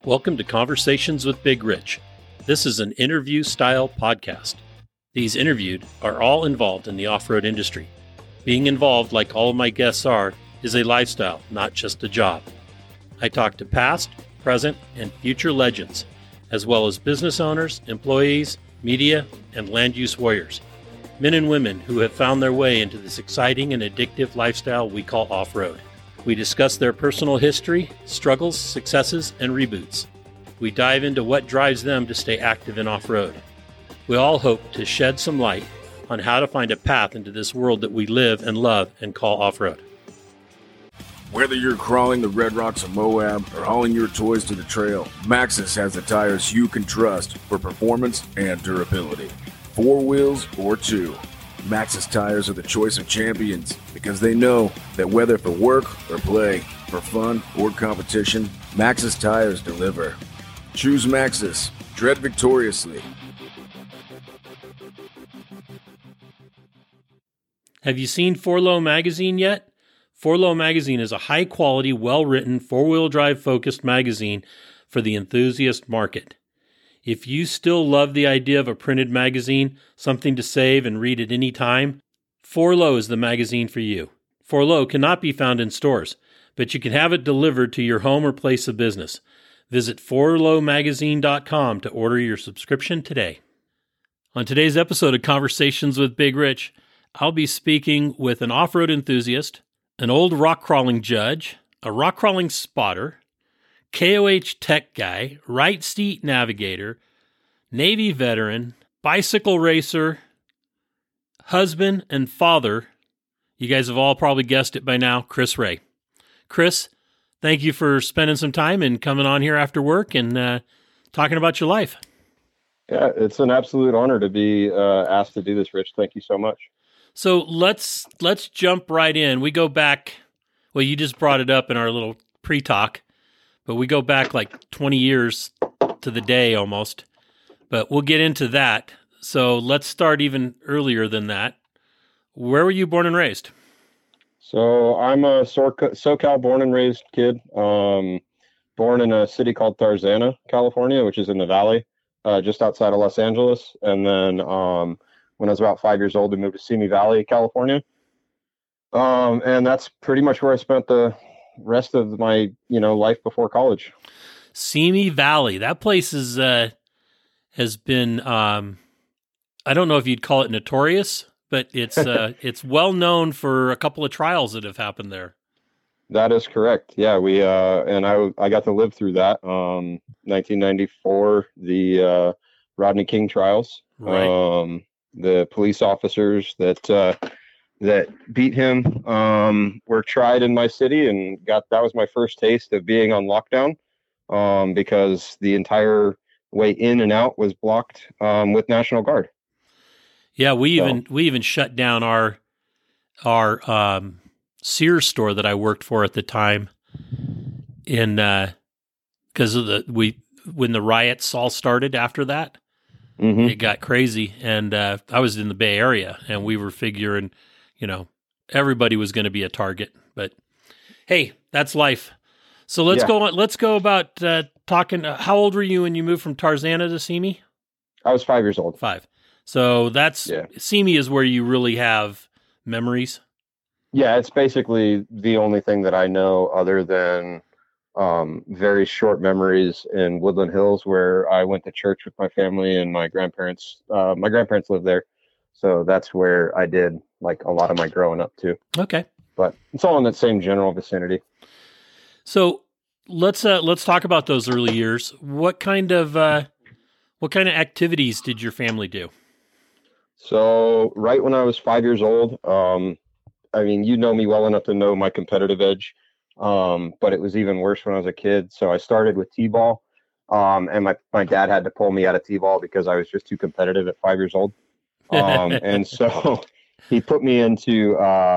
Welcome to Conversations with Big Rich. This is an interview-style podcast. These interviewed are all involved in the off-road industry. Being involved, like all of my guests are, is a lifestyle, not just a job. I talk to past, present, and future legends, as well as business owners, employees, media, and land use warriors. Men and women who have found their way into this exciting and addictive lifestyle we call off-road. We discuss their personal history, struggles, successes, and reboots. We dive into what drives them to stay active in off-road. We all hope to shed some light on how to find a path into this world that we live and love and call off-road. Whether you're crawling the Red Rocks of Moab or hauling your toys to the trail, Maxxis has the tires you can trust for performance and durability. 4 wheels or 2. Maxxis tires are the choice of champions because they know that whether for work or play, for fun or competition, Maxxis tires deliver. Choose Maxxis. Tread victoriously. Have you seen 4Low Magazine yet? 4Low Magazine is a high-quality, well-written, four-wheel drive focused magazine for the enthusiast market. If you still love the idea of a printed magazine, something to save and read at any time, 4Low is the magazine for you. 4Low cannot be found in stores, but you can have it delivered to your home or place of business. Visit 4lowmagazine.com to order your subscription today. On today's episode of Conversations with Big Rich, I'll be speaking with an off-road enthusiast, an old rock crawling judge, a rock crawling spotter, KOH tech guy, right seat navigator, Navy veteran, bicycle racer, husband, and father. You guys have all probably guessed it by now, Chris Ray. Chris, thank you for spending some time and coming on here after work and talking about your life. Yeah, it's an absolute honor to be asked to do this, Rich. Thank you so much. So let's jump right in. We go back, well, you just brought it up in our little pre-talk, but we go back like 20 years to the day almost, but we'll get into that. So let's start even earlier than that. Where were you born and raised? So I'm a SoCal born and raised kid, born in a city called Tarzana, California, which is in the valley, just outside of Los Angeles. And then when I was about 5 years old, we moved to Simi Valley, California. And that's pretty much where I spent the rest of my, life before college. Simi Valley. That place is, has been, I don't know if you'd call it notorious, but it's, it's well known for a couple of trials that have happened there. That is correct. Yeah. We, and I got to live through that. 1994, the, Rodney King trials, Right. The police officers that beat him were tried in my city, and that was my first taste of being on lockdown because the entire way in and out was blocked with National Guard. Yeah, we even shut down our Sears store that I worked for at the time in because of when the riots all started after that. Mm-hmm. It got crazy, and I was in the Bay Area, and we were figuring, everybody was going to be a target. But hey, that's life. So let's go on. Let's go about talking. How old were you when you moved from Tarzana to Simi? I was 5 years old. 5. So Simi is where you really have memories. Yeah, it's basically the only thing that I know other than very short memories in Woodland Hills, where I went to church with my family and my grandparents. My grandparents lived there, so that's where I did like a lot of my growing up too. Okay, but it's all in that same general vicinity. So let's talk about those early years. What kind of activities did your family do? So right when I was 5 years old, I mean, you know me well enough to know my competitive edge. But it was even worse when I was a kid. So I started with T-ball, and my dad had to pull me out of T-ball because I was just too competitive at 5 years old. And so he put me into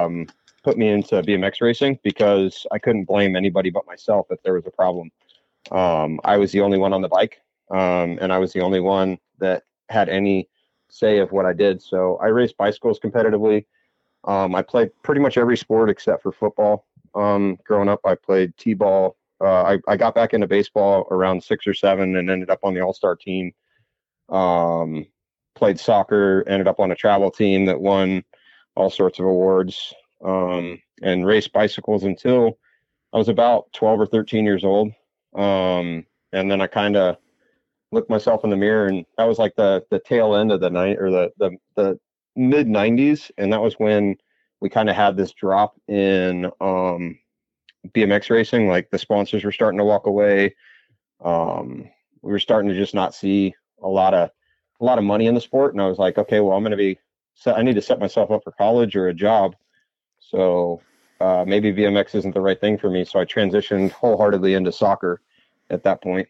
BMX racing because I couldn't blame anybody but myself if there was a problem. I was the only one on the bike, and I was the only one that had any say of what I did. So I raced bicycles competitively. I played pretty much every sport except for football. Growing up, I played T-ball, I got back into baseball around 6 or 7 and ended up on the all-star team. Played soccer, ended up on a travel team that won all sorts of awards, and raced bicycles until I was about 12 or 13 years old. And then I kind of looked myself in the mirror, and that was like the tail end of the night, or the mid 90s. And that was when we kind of had this drop in BMX racing. Like the sponsors were starting to walk away. We were starting to just not see a lot of money in the sport. And I was like, okay, well, I need to set myself up for college or a job. So maybe BMX isn't the right thing for me. So I transitioned wholeheartedly into soccer at that point,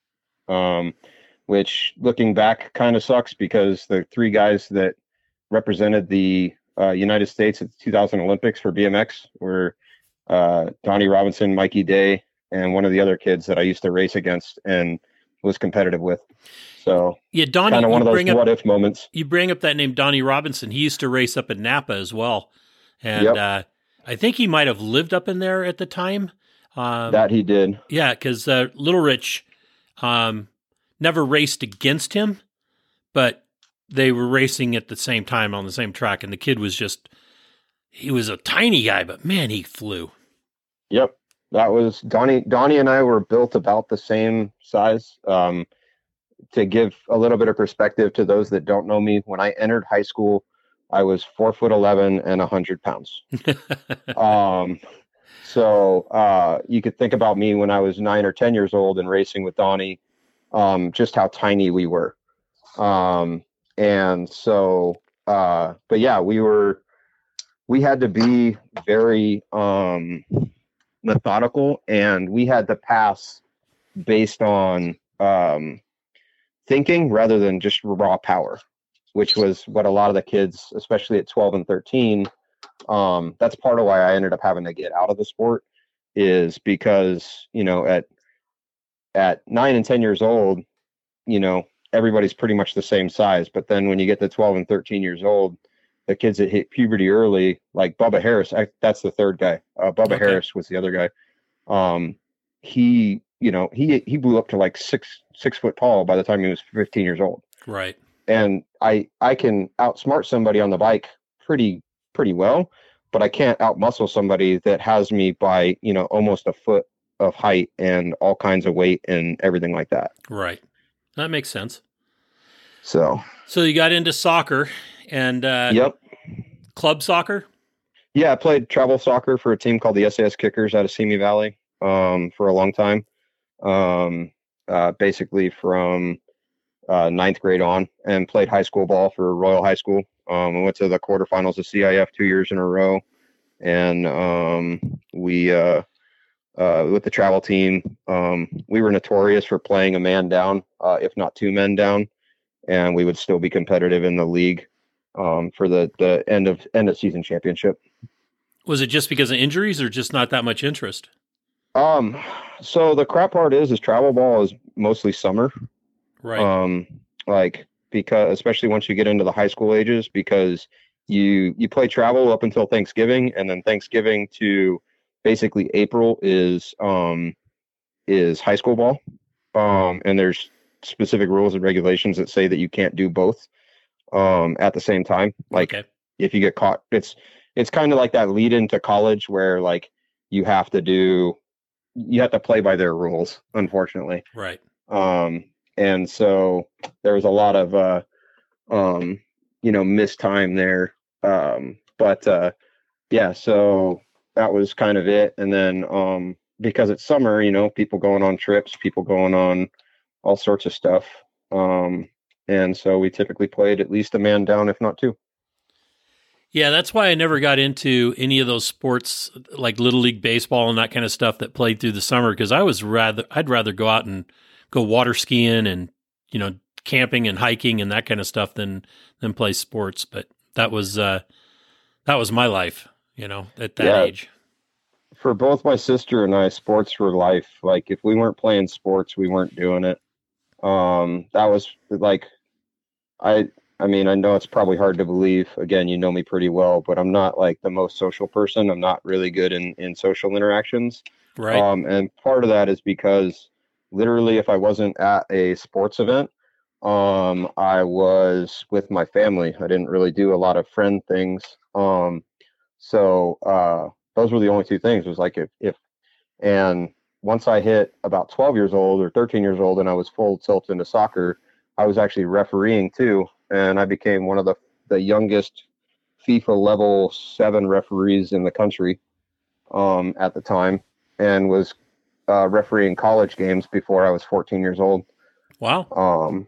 which looking back kind of sucks, because the 3 guys that represented the United States at the 2000 Olympics for BMX were Donnie Robinson, Mikey Day, and one of the other kids that I used to race against and was competitive with. So yeah, Donnie, kind of one of those what if moments. You bring up that name, Donnie Robinson. He used to race up in Napa as well. And I think he might have lived up in there at the time. That he did. Yeah, because Little Rich never raced against him, but they were racing at the same time on the same track. And the kid was he was a tiny guy, but man, he flew. Yep. That was Donnie. Donnie and I were built about the same size. To give a little bit of perspective to those that don't know me, when I entered high school, I was 4'11" and 100 pounds. So you could think about me when I was 9 or 10 years old and racing with Donnie, just how tiny we were. And so, but yeah, we had to be very methodical, and we had to pass based on thinking rather than just raw power, which was what a lot of the kids, especially at 12 and 13, that's part of why I ended up having to get out of the sport, is because, at 9 and 10 years old, everybody's pretty much the same size. But then when you get to 12 and 13 years old, the kids that hit puberty early, like Bubba Harris, that's the third guy. Bubba Harris was the other guy. He blew up to like six foot tall by the time he was 15 years old. Right. And I can outsmart somebody on the bike pretty well, but I can't outmuscle somebody that has me by, almost a foot of height and all kinds of weight and everything like that. Right. That makes sense. So you got into soccer and yep. Club soccer? Yeah, I played travel soccer for a team called the SAS Kickers out of Simi Valley for a long time. Basically from ninth grade on, and played high school ball for Royal High School. I went to the quarterfinals of CIF 2 years in a row, and we with the travel team, we were notorious for playing a man down, if not 2 men down, and we would still be competitive in the league for the end of season championship. Was it just because of injuries or just not that much interest? So the crap part is travel ball is mostly summer. Right. Because especially once you get into the high school ages, because you play travel up until Thanksgiving, and then Thanksgiving to basically April is high school ball. And there's specific rules and regulations that say that you can't do both at the same time. Like if you get caught, it's kind of like that lead into college where like you have to play by their rules, unfortunately. Right. And so there was a lot of, missed time there. Yeah, so that was kind of it. And then, because it's summer, people going on trips, people going on all sorts of stuff. And so we typically played at least a man down, if not 2. Yeah, that's why I never got into any of those sports like Little League baseball and that kind of stuff that played through the summer, because I'd rather go out and go water skiing and, camping and hiking and that kind of stuff than play sports. But that was my life, at that age. For both my sister and I, sports were life. Like if we weren't playing sports, we weren't doing it. That was like, I mean, I know it's probably hard to believe. Again, you know me pretty well, but I'm not like the most social person. I'm not really good in social interactions. Right. And part of that is because literally if I wasn't at a sports event, I was with my family. I didn't really do a lot of friend things. So those were the only two things. It was like and once I hit about 12 years old or 13 years old and I was full tilt into soccer, I was actually refereeing too. And I became one of the youngest FIFA level 7 referees in the country at the time, and was refereeing college games before I was 14 years old. Wow.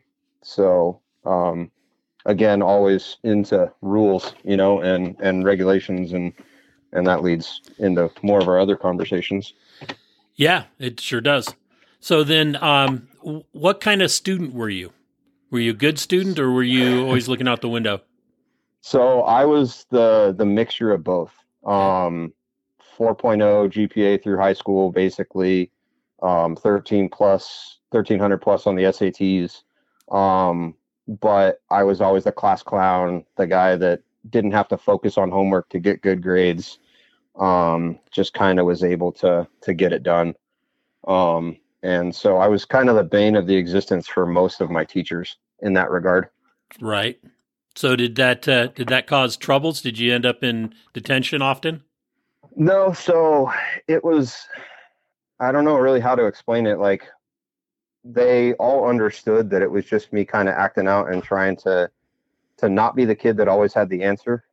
Again, always into rules, and regulations, and that leads into more of our other conversations. Yeah, it sure does. So then, what kind of student were you? Were you a good student, or were you always looking out the window? So I was the mixture of both. 4.0 GPA through high school, basically, 1300 plus on the SATs. But I was always the class clown, the guy that didn't have to focus on homework to get good grades. Just kind of was able to get it done. And so I was kind of the bane of the existence for most of my teachers in that regard. Right. So did that cause troubles? Did you end up in detention often? No. So it was, I don't know really how to explain it. Like, they all understood that it was just me kind of acting out and trying to not be the kid that always had the answer.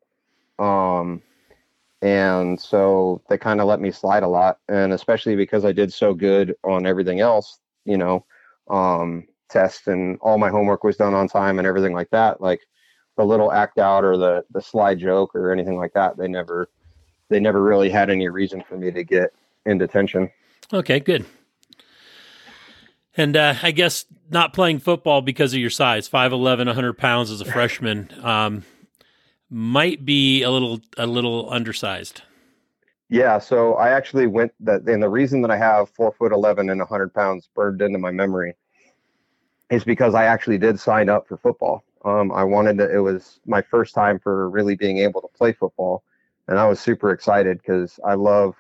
And so they kind of let me slide a lot, and especially because I did so good on everything else, tests, and all my homework was done on time and everything like that. Like, the little act out or the slide joke or anything like that, they never really had any reason for me to get in detention. Okay, good. And I guess not playing football because of your size, 5'11", 100 pounds as a freshman, might be a little undersized. Yeah, so I actually went that, and the reason that I have 4'11" and 100 pounds burned into my memory is because I actually did sign up for football. I wanted to, it was my first time for really being able to play football, and I was super excited because I love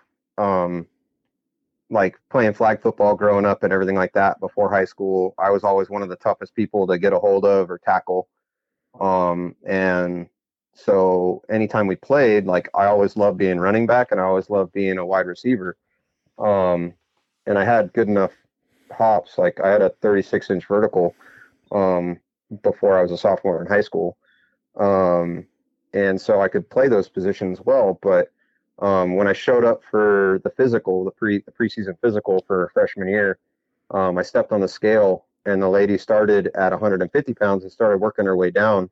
like playing flag football growing up and everything like that. Before high school, I was always one of the toughest people to get a hold of or tackle. And so anytime we played, like, I always loved being running back and I always loved being a wide receiver. And I had good enough hops. Like, I had a 36-inch vertical before I was a sophomore in high school. And so I could play those positions well, but when I showed up for the physical, the preseason physical for freshman year, I stepped on the scale, and the lady started at 150 pounds and started working her way down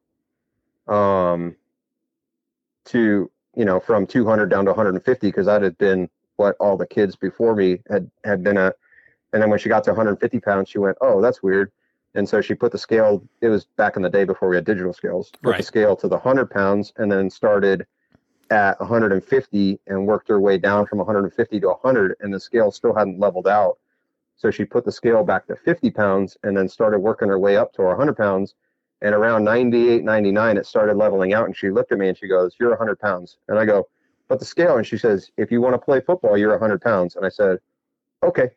to, from 200 down to 150, because that had been what all the kids before me had been at. And then when she got to 150 pounds, she went, "Oh, that's weird." And so she put the scale, it was back in the day before we had digital scales, put the scale to the 100 pounds, and then started at 150 and worked her way down from 150 to 100, and the scale still hadn't leveled out. So she put the scale back to 50 pounds and then started working her way up to 100 pounds. And around 98, 99, it started leveling out. And she looked at me and she goes, "You're 100 pounds. And I go, "But the scale." And she says, "If you want to play football, you're 100 pounds. And I said, "Okay."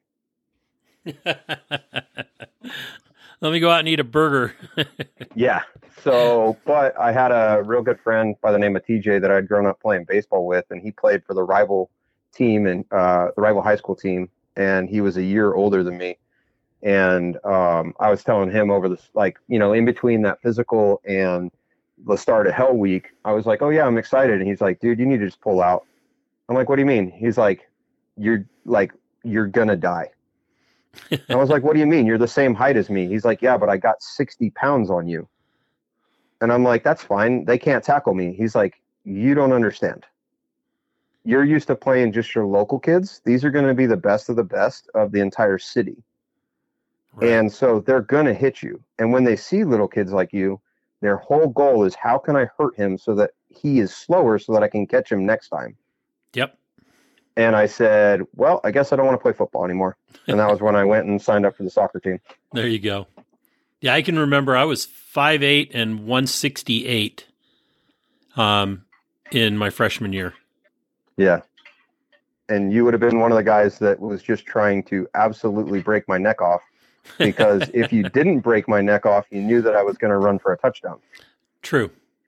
Let me go out and eat a burger. Yeah. So, but I had a real good friend by the name of TJ that I'd grown up playing baseball with, and he played for the rival team and the rival high school team, and he was a year older than me. And I was telling him over this, like, in between that physical and the start of Hell Week, I was like, "Oh yeah, I'm excited." And he's like, "Dude, you need to just pull out." I'm like, "What do you mean?" He's like, "You're gonna die." I was like, "What do you mean? You're the same height as me." He's like, "Yeah, but I got 60 pounds on you." And I'm like, "That's fine. They can't tackle me." He's like, "You don't understand. You're used to playing just your local kids. These are going to be the best of the entire city. Right. And so they're going to hit you. And when they see little kids like you, their whole goal is, how can I hurt him so that he is slower so that I can catch him next time?" Yep. And I said, "Well, I guess I don't want to play football anymore." And that was when I went and signed up for the soccer team. There you go. Yeah, I can remember I was 5'8" and 168 in my freshman year. Yeah. and you would have been one of the guys that was just trying to absolutely break my neck off, because if you didn't break my neck off, you knew that I was going to run for a touchdown. True.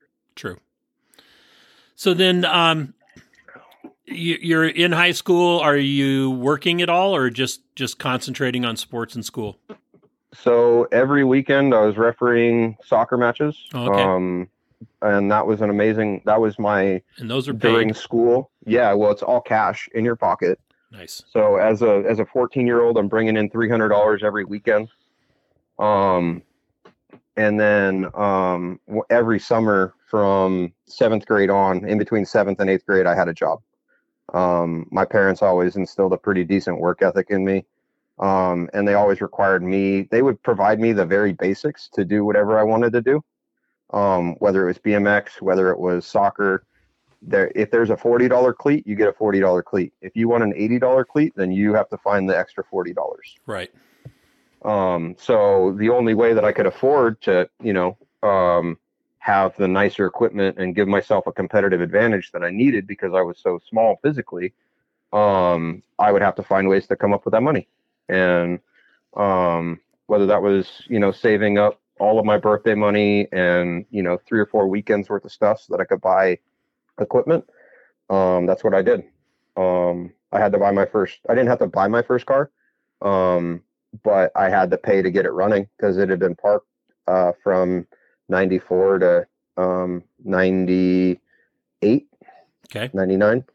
So then, you're in high school. Are you working at all, or just concentrating on sports in school? So every weekend I was refereeing soccer matches. Oh, okay. And that was that was my, and those are during paid. school. Yeah. Well, it's all cash in your pocket. Nice. So as a 14-year-old, I'm bringing in $300 every weekend. And then, every summer from 7th grade on, in between 7th and 8th grade, I had a job. My parents always instilled a pretty decent work ethic in me. And they always required me, they would provide me the very basics to do whatever I wanted to do. Whether it was BMX, whether it was soccer, if there's a $40 cleat, you get a $40 cleat. If you want an $80 cleat, then you have to find the extra $40. Right. So the only way that I could afford to, have the nicer equipment and give myself a competitive advantage that I needed, because I was so small physically, I would have to find ways to come up with that money. And whether that was, saving up all of my birthday money and, 3 or 4 weekends worth of stuff so that I could buy equipment, that's what I did. I had to buy I didn't have to buy my first car, but I had to pay to get it running, because it had been parked from 94 to 98, okay, 99.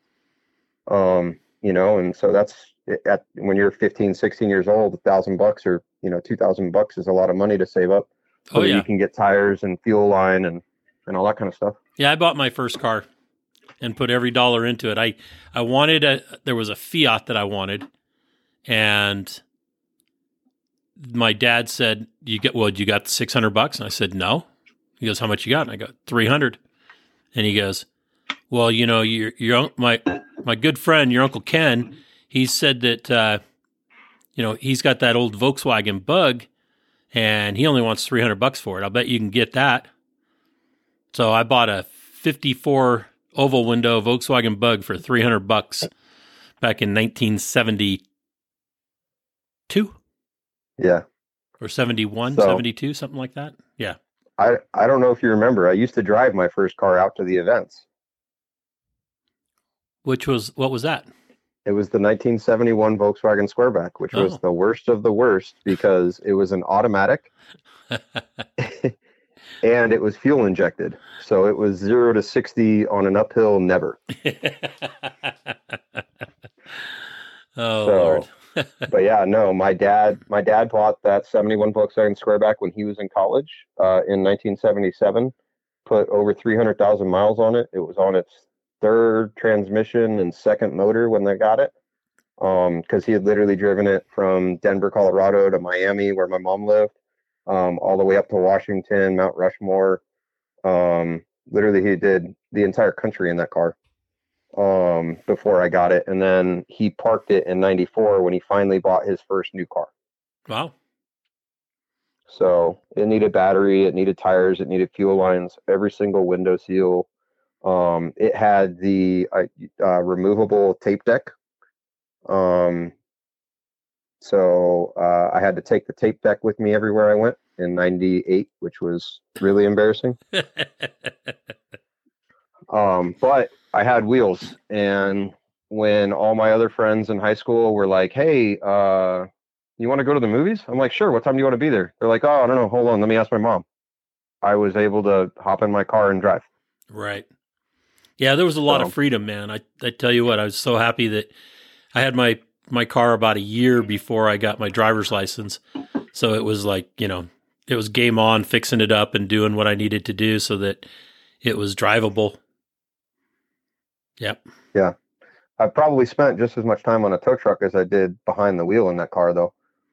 And so that's when you're 15, 16 years old, $1,000 or $2,000 is a lot of money to save up. So that you can get tires and fuel line and all that kind of stuff. Yeah, I bought my first car and put every dollar into it. I wanted there was a Fiat that I wanted, and my dad said, you got $600? And I said, no. He goes, how much you got? And I go, 300. And he goes, well, my good friend, your Uncle Ken, he said that, he's got that old Volkswagen Bug, and he only wants $300 for it. I'll bet you can get that. So I bought a 54 oval window Volkswagen Bug for $300 back in 1972. Yeah. Or 71, 72, something like that. Yeah. I don't know if you remember, I used to drive my first car out to the events. What was that? It was the 1971 Volkswagen Squareback, which was the worst of the worst, because it was an automatic and it was fuel injected. So it was 0 to 60 on an uphill never. Lord. But yeah, no, my dad bought that 71 Volkswagen Squareback when he was in college in 1977, put over 300,000 miles on it. It was on its 3rd transmission and 2nd motor when they got it, because he had literally driven it from Denver, Colorado to Miami, where my mom lived, all the way up to Washington, Mount Rushmore. Literally, he did the entire country in that car before I got it. And then he parked it in 94 when he finally bought his first new car. Wow. So it needed battery, it needed tires, it needed fuel lines, every single window seal. It had the removable tape deck. So I had to take the tape deck with me everywhere I went in 98, which was really embarrassing. But I had wheels, and when all my other friends in high school were like, hey, you want to go to the movies? I'm like, sure. What time do you want to be there? They're like, oh, I don't know. Hold on. Let me ask my mom. I was able to hop in my car and drive. Right. Yeah, there was a lot of freedom, man. I tell you what, I was so happy that I had my car about a year before I got my driver's license. So it was like, it was game on, fixing it up and doing what I needed to do so that it was drivable. Yep. Yeah. I probably spent just as much time on a tow truck as I did behind the wheel in that car, though.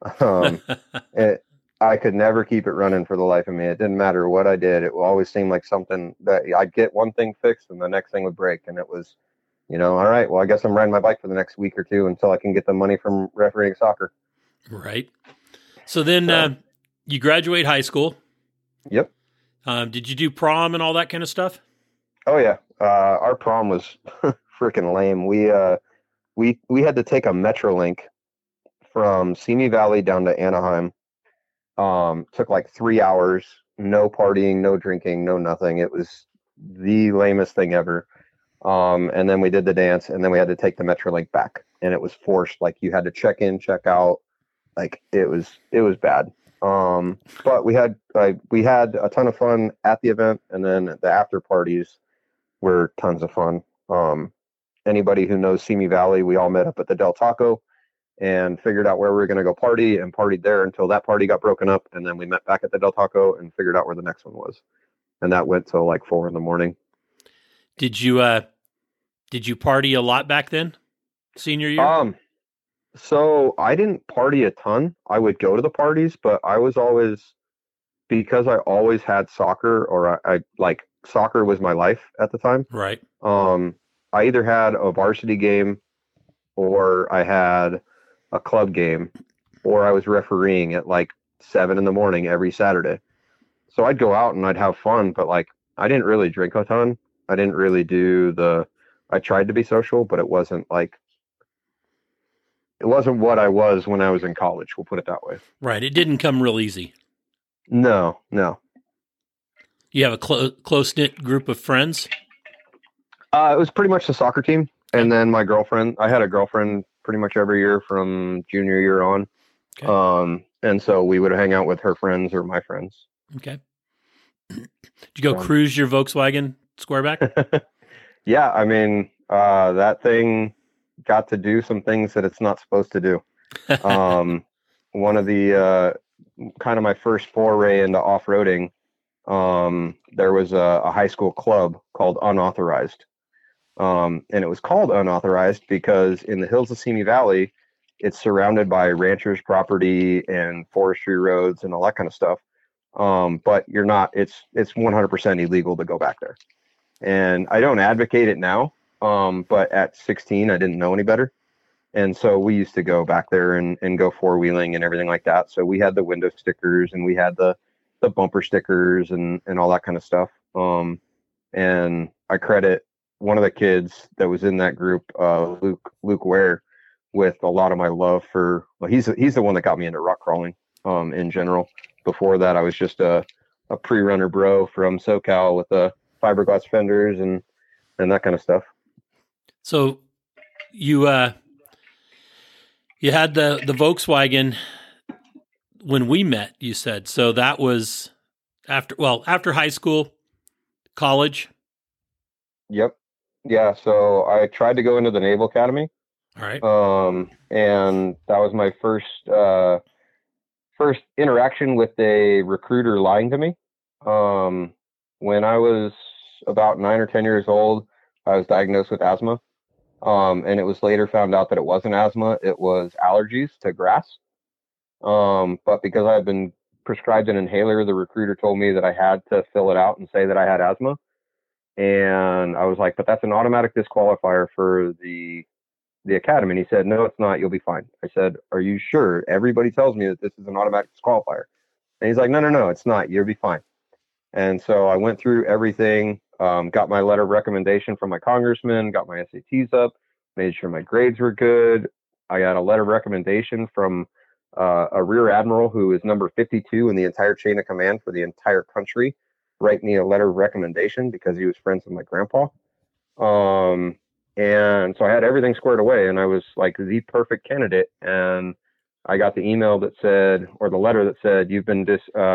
I could never keep it running for the life of me. It didn't matter what I did. It would always seem like something that I'd get one thing fixed and the next thing would break. And it was, all right, well, I guess I'm riding my bike for the next week or two until I can get the money from refereeing soccer. Right. So then you graduate high school. Yep. Did you do prom and all that kind of stuff? Oh, yeah. Our prom was freaking lame. we had to take a Metrolink from Simi Valley down to Anaheim. Took like 3 hours, no partying, no drinking, no nothing. It was the lamest thing ever. And then we did the dance, and then we had to take the Metrolink back, and it was forced. Like, you had to check in, check out. Like, it was bad. But we had a ton of fun at the event, and then the after parties were tons of fun. Anybody who knows Simi Valley, we all met up at the Del Taco and figured out where we were going to go party, and partied there until that party got broken up. And then we met back at the Del Taco and figured out where the next one was. And that went till like 4 a.m. Did you party a lot back then, senior year? So I didn't party a ton. I would go to the parties, but I was always, because I always had soccer, or I like, soccer was my life at the time. Right. I either had a varsity game, or I had a club game, or I was refereeing at like 7 a.m. every Saturday. So I'd go out and I'd have fun, but like, I didn't really drink a ton. I didn't really I tried to be social, but it wasn't what I was when I was in college. We'll put it that way. Right. It didn't come real easy. No. You have a close-knit group of friends? It was pretty much the soccer team. And then my girlfriend. I had a girlfriend pretty much every year from junior year on. Okay. And so we would hang out with her friends or my friends. Okay. Did you go cruise your Volkswagen Squareback? Yeah, I mean, that thing got to do some things that it's not supposed to do. One of the kind of my first foray into off-roading, there was a high school club called Unauthorized. And it was called Unauthorized because in the hills of Simi Valley, it's surrounded by ranchers' property and forestry roads and all that kind of stuff. But it's 100% illegal to go back there. And I don't advocate it now. But at 16, I didn't know any better. And so we used to go back there and go four-wheeling and everything like that. So we had the window stickers and we had the bumper stickers and all that kind of stuff. And I credit one of the kids that was in that group, Luke Ware, with a lot of my love for, well, he's the one that got me into rock crawling, in general. Before that, I was just a pre-runner bro from SoCal with the fiberglass fenders and that kind of stuff. So you had the Volkswagen when we met, you said. So that was after high school, college. Yep. Yeah. So I tried to go into the Naval Academy. All right. And that was my first interaction with a recruiter lying to me. When I was about 9 or 10 years old, I was diagnosed with asthma. And it was later found out that it wasn't asthma, it was allergies to grass. But because I had been prescribed an inhaler, the recruiter told me that I had to fill it out and say that I had asthma. And I was like, but that's an automatic disqualifier for the academy. And he said, no, it's not. You'll be fine. I said, are you sure? Everybody tells me that this is an automatic disqualifier. And he's like, no, it's not. You'll be fine. And so I went through everything, got my letter of recommendation from my congressman, got my SATs up, made sure my grades were good. I got a letter of recommendation from a rear admiral who is number 52 in the entire chain of command for the entire country, write me a letter of recommendation because he was friends with my grandpa. And so I had everything squared away and I was like the perfect candidate. And I got the email that said, or the letter that said, you've been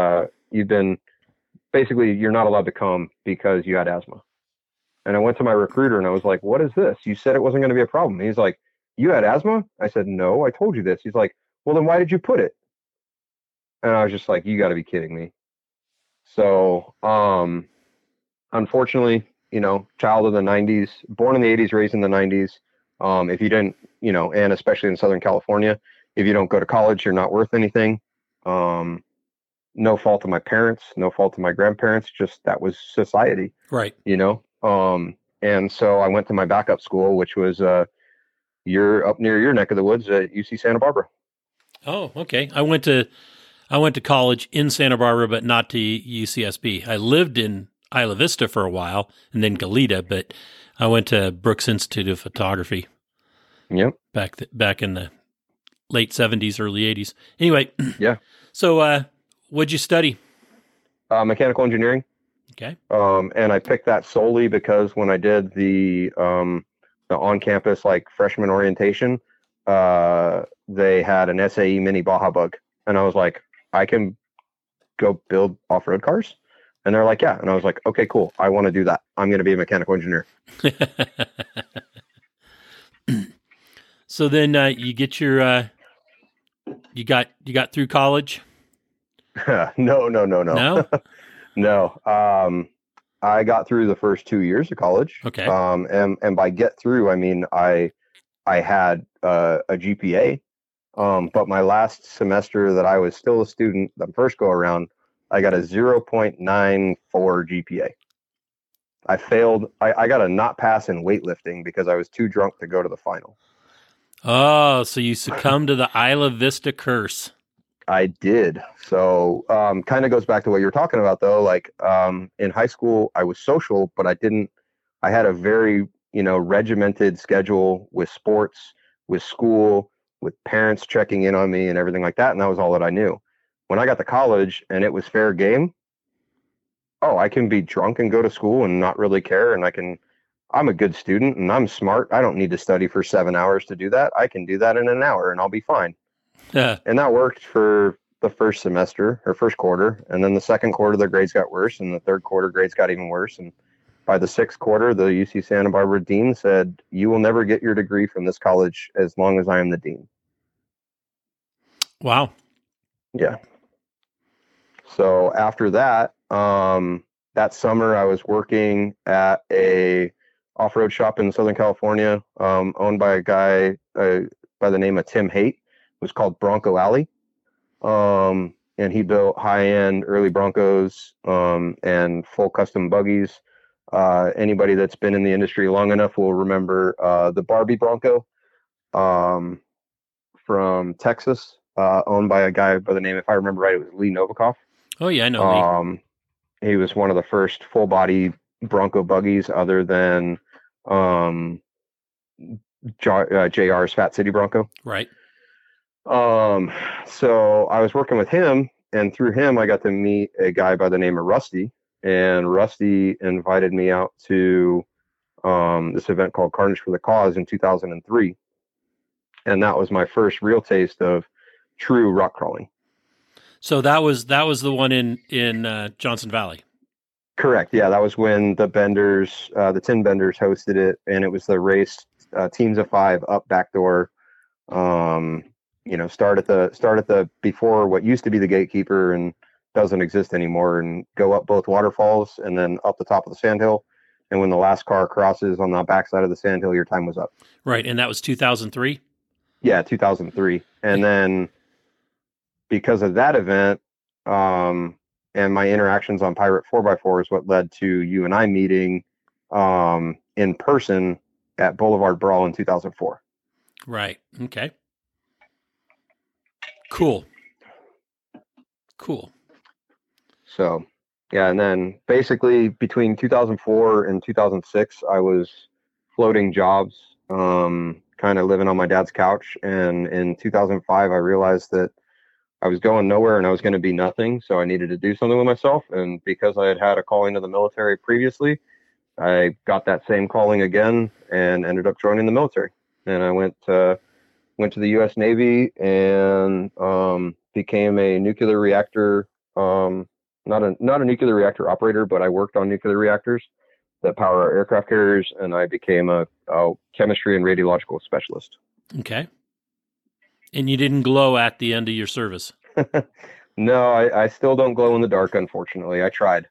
basically, you're not allowed to come because you had asthma. And I went to my recruiter and I was like, what is this? You said it wasn't going to be a problem. He's like, you had asthma? I said, no, I told you this. He's like, well, then why did you put it? And I was just like, you got to be kidding me. So, unfortunately, child of the 90s, born in the 80s, raised in the 90s. If you didn't, and especially in Southern California, if you don't go to college, you're not worth anything. No fault of my parents, no fault of my grandparents, just that was society. Right. And so I went to my backup school, which was you're up near your neck of the woods at UC Santa Barbara. Oh, okay. I went to college in Santa Barbara, but not to UCSB. I lived in Isla Vista for a while and then Goleta, but I went to Brooks Institute of Photography. Yep. back in the late 70s, early 80s. Anyway, Yeah. so what'd you study? Mechanical engineering. Okay. And I picked that solely because when I did the on-campus like freshman orientation, they had an SAE Mini Baja Bug, and I was like, I can go build off-road cars, and they're like, yeah, and I was like, okay, cool, I want to do that. I'm going to be a mechanical engineer. So then you get your you got through college? No. No? No. I got through the first 2 years of college. Okay. And by get through, I mean I had a GPA. But my last semester that I was still a student, the first go around, I got a 0.94 GPA. I failed. I got a not pass in weightlifting because I was too drunk to go to the final. Oh, so you succumbed to the Isla Vista curse. I did. So kind of goes back to what you're talking about, though. Like in high school, I was social, but I had a very, regimented schedule with sports, with school, with parents checking in on me and everything like that. And that was all that I knew. When I got to college and it was fair game, I can be drunk and go to school and not really care. And I'm a good student and I'm smart. I don't need to study for 7 hours to do that. I can do that in an hour and I'll be fine. And that worked for the first semester or first quarter. And then the second quarter, the grades got worse. And the third quarter, grades got even worse. And by the sixth quarter, the UC Santa Barbara dean said, you will never get your degree from this college as long as I am the dean. Wow. Yeah. So after that, that summer I was working at a off-road shop in Southern California, owned by a guy by the name of Tim Haight. It was called Bronco Alley. And he built high-end early Broncos and full custom buggies. Anybody that's been in the industry long enough will remember the Barbie Bronco from Texas, owned by a guy by the name, if I remember right, it was Lee Novikov. Oh, yeah, I know Lee. He was one of the first full-body Bronco buggies other than JR's Fat City Bronco. Right. So I was working with him, and through him, I got to meet a guy by the name of Rusty, and Rusty invited me out to this event called Carnage for the Cause in 2003. And that was my first real taste of true rock crawling. So that was the one in Johnson Valley. Correct. Yeah, that was when the Benders, the Tin Benders, hosted it, and it was the race, teams of 5 up backdoor. Start at the before what used to be the gatekeeper and doesn't exist anymore, and go up both waterfalls and then up the top of the sandhill. And when the last car crosses on the backside of the sandhill, your time was up. Right, and that was 2003. Yeah, 2003, and then because of that event, and my interactions on Pirate 4x4 is what led to you and I meeting in person at Boulevard Brawl in 2004. Right. Okay. Cool. So, yeah, and then basically between 2004 and 2006, I was floating jobs, kind of living on my dad's couch. And in 2005, I realized that I was going nowhere and I was going to be nothing. So I needed to do something with myself. And because I had a calling to the military previously, I got that same calling again and ended up joining the military. And I went to the U.S. Navy and became a nuclear reactor, not a nuclear reactor operator, but I worked on nuclear reactors that power our aircraft carriers, and I became a chemistry and radiological specialist. Okay. And you didn't glow at the end of your service? No, I still don't glow in the dark, unfortunately. I tried.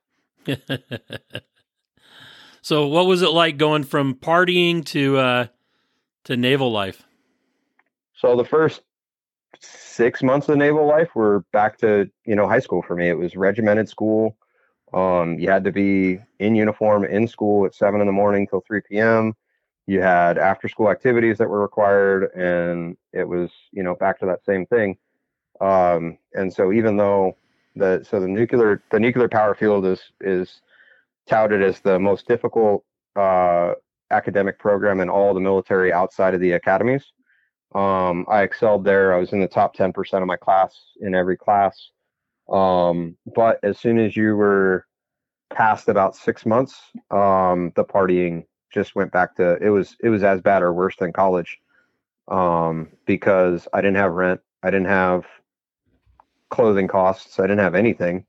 So what was it like going from partying to naval life? So the first 6 months of naval life were back to, high school for me. It was regimented school. You had to be in uniform in school at 7 a.m. till 3 p.m. You had after school activities that were required, and it was, back to that same thing. And so even though the nuclear power field is touted as the most difficult academic program in all the military outside of the academies. I excelled there. I was in the top 10% of my class in every class. But as soon as you were past about 6 months, the partying just went back to, it was as bad or worse than college. Because I didn't have rent. I didn't have clothing costs. I didn't have anything.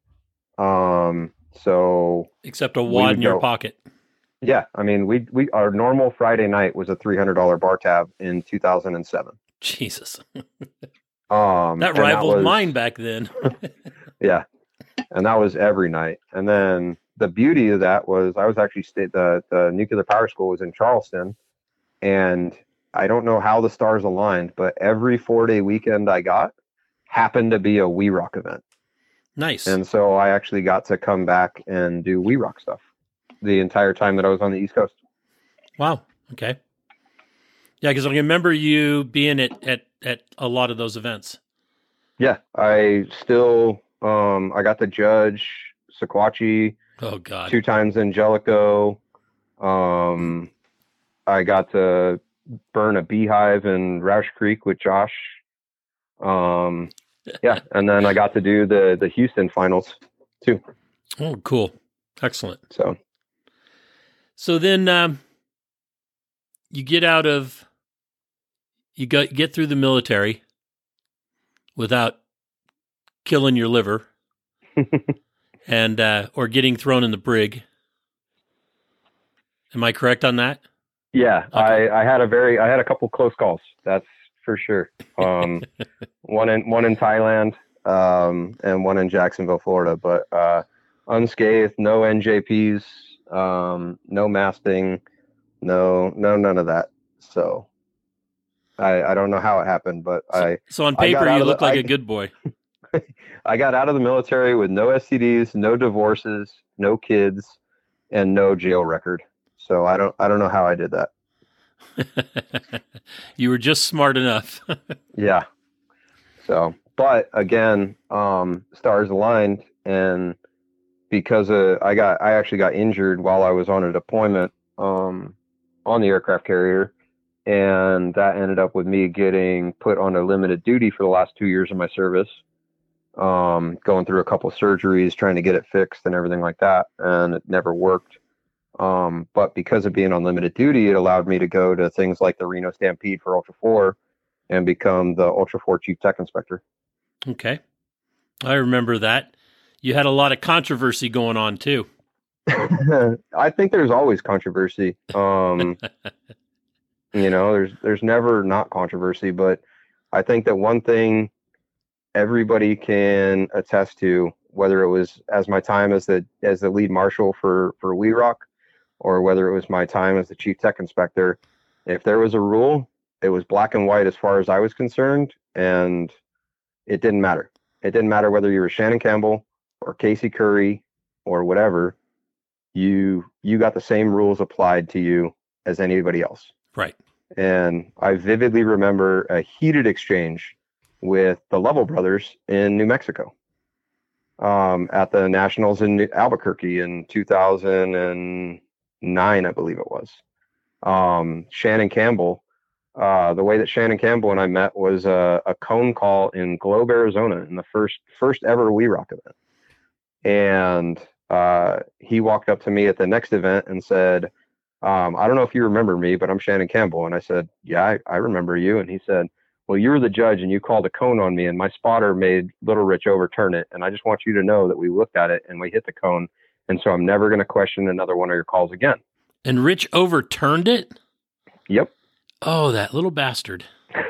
So except a wad in your pocket. Yeah. I mean, our normal Friday night was a $300 bar tab in 2007. Jesus. That rivaled mine back then. Yeah. And that was every night. And then the beauty of that was I was actually the nuclear power school was in Charleston, and I don't know how the stars aligned, but every 4-day weekend I got happened to be a We Rock event. Nice. And so I actually got to come back and do We Rock stuff the entire time that I was on the East Coast. Wow. Okay. Yeah, because I remember you being at a lot of those events. Yeah, I still I got to judge Sequatchie. Oh God. 2 times Angelico. I got to burn a beehive in Roush Creek with Josh. Yeah, and then I got to do the Houston finals too. Oh, cool. Excellent. So then you get through the military without killing your liver and or getting thrown in the brig. Am I correct on that? Yeah, okay. I had a couple close calls. That's for sure. One in Thailand, and one in Jacksonville, Florida, but unscathed, no NJPs, no masking, no none of that. So I don't know how it happened, but so on paper you look like a good boy. I got out of the military with no STDs, no divorces, no kids, and no jail record. So I don't know how I did that. You were just smart enough. Yeah. So, but again, stars aligned, and because I actually got injured while I was on a deployment on the aircraft carrier, and that ended up with me getting put on a limited duty for the last 2 years of my service. Going through a couple of surgeries, trying to get it fixed and everything like that, and it never worked. But because of being on limited duty, it allowed me to go to things like the Reno Stampede for Ultra 4 and become the Ultra 4 Chief Tech Inspector. Okay. I remember that. You had a lot of controversy going on too. I think there's always controversy. There's never not controversy, but I think that one thing everybody can attest to, whether it was as my time as the lead marshal for We Rock, or whether it was my time as the Chief Tech Inspector, if there was a rule, it was black and white as far as I was concerned, and it didn't matter. It didn't matter whether you were Shannon Campbell or Casey Curry or whatever. You got the same rules applied to you as anybody else. Right. And I vividly remember a heated exchange with the Lovell brothers in New Mexico at the Nationals in Albuquerque in 2009, I believe it was. Shannon Campbell, the way that Shannon Campbell and I met was a cone call in Globe, Arizona, in the first ever We Rock event. And he walked up to me at the next event and said, I don't know if you remember me, but I'm Shannon Campbell. And I said, yeah, I remember you. And he said, well, you were the judge and you called a cone on me, and my spotter made Little Rich overturn it. And I just want you to know that we looked at it and we hit the cone. And so I'm never going to question another one of your calls again. And Rich overturned it? Yep. Oh, that little bastard.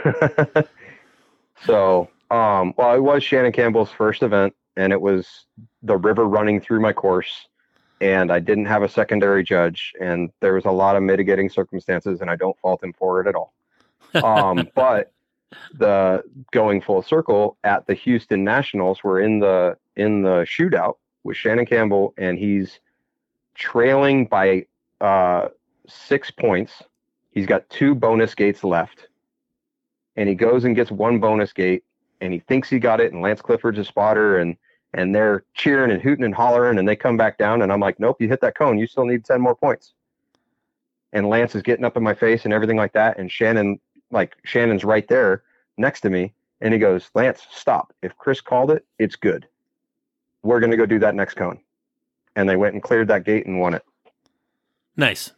So, well, it was Shannon Campbell's first event, and it was the river running through my course, and I didn't have a secondary judge, and there was a lot of mitigating circumstances, and I don't fault him for it at all. But the going full circle at the Houston Nationals, we're in the shootout with Shannon Campbell, and he's trailing by 6 points. He's got 2 bonus gates left, and he goes and gets 1 bonus gate, and he thinks he got it, and Lance Clifford's a spotter, and they're cheering and hooting and hollering, and they come back down, and I'm like, nope, you hit that cone. You still need 10 more points. and Lance is getting up in my face and everything like that. And Shannon's right there next to me. And he goes, Lance, stop. If Chris called it, it's good. We're going to go do that next cone. And they went and cleared that gate and won it. Nice.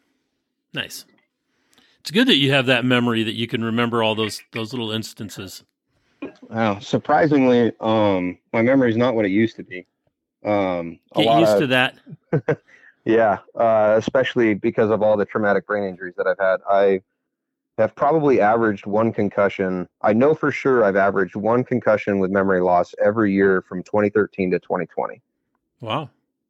It's good that you have that memory that you can remember all those little instances. Wow. Surprisingly, my memory's not what it used to be. Get used to that. Yeah. Especially because of all the traumatic brain injuries that I've had. I have probably averaged one concussion. I know for sure I've averaged one concussion with memory loss every year from 2013 to 2020. Wow.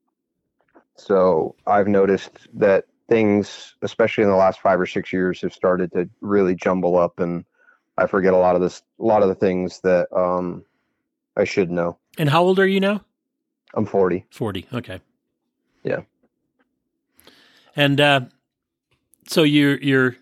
So I've noticed that things, especially in the last 5 or 6 years, have started to really jumble up, and I forget a lot of the things that I should know. And how old are you now? I'm 40. 40. Okay. Yeah. And so you're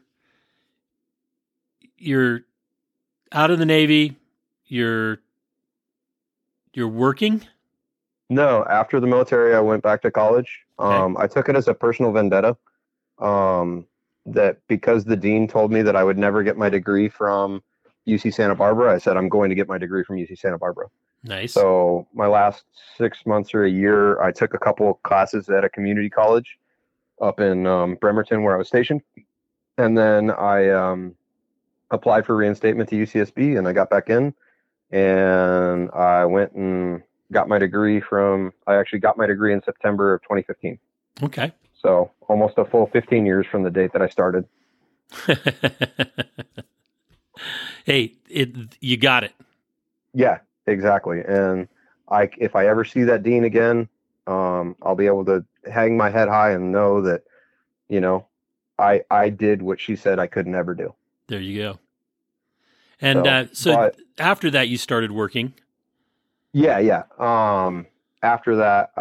out of the Navy. You're working? No, after the military, I went back to college. Okay. I took it as a personal vendetta. That because the dean told me that I would never get my degree from UC Santa Barbara, I said I'm going to get my degree from UC Santa Barbara. Nice. So my last 6 months or a year, I took a couple of classes at a community college up in Bremerton, where I was stationed, and then I applied for reinstatement to UCSB, and I got back in, and I went and got my degree I actually got my degree in September of 2015. Okay. So almost a full 15 years from the date that I started. Hey, you got it. Yeah, exactly. And if I ever see that dean again, I'll be able to hang my head high and know that, I did what she said I could never do. There you go. And so after that, you started working. Yeah. After that,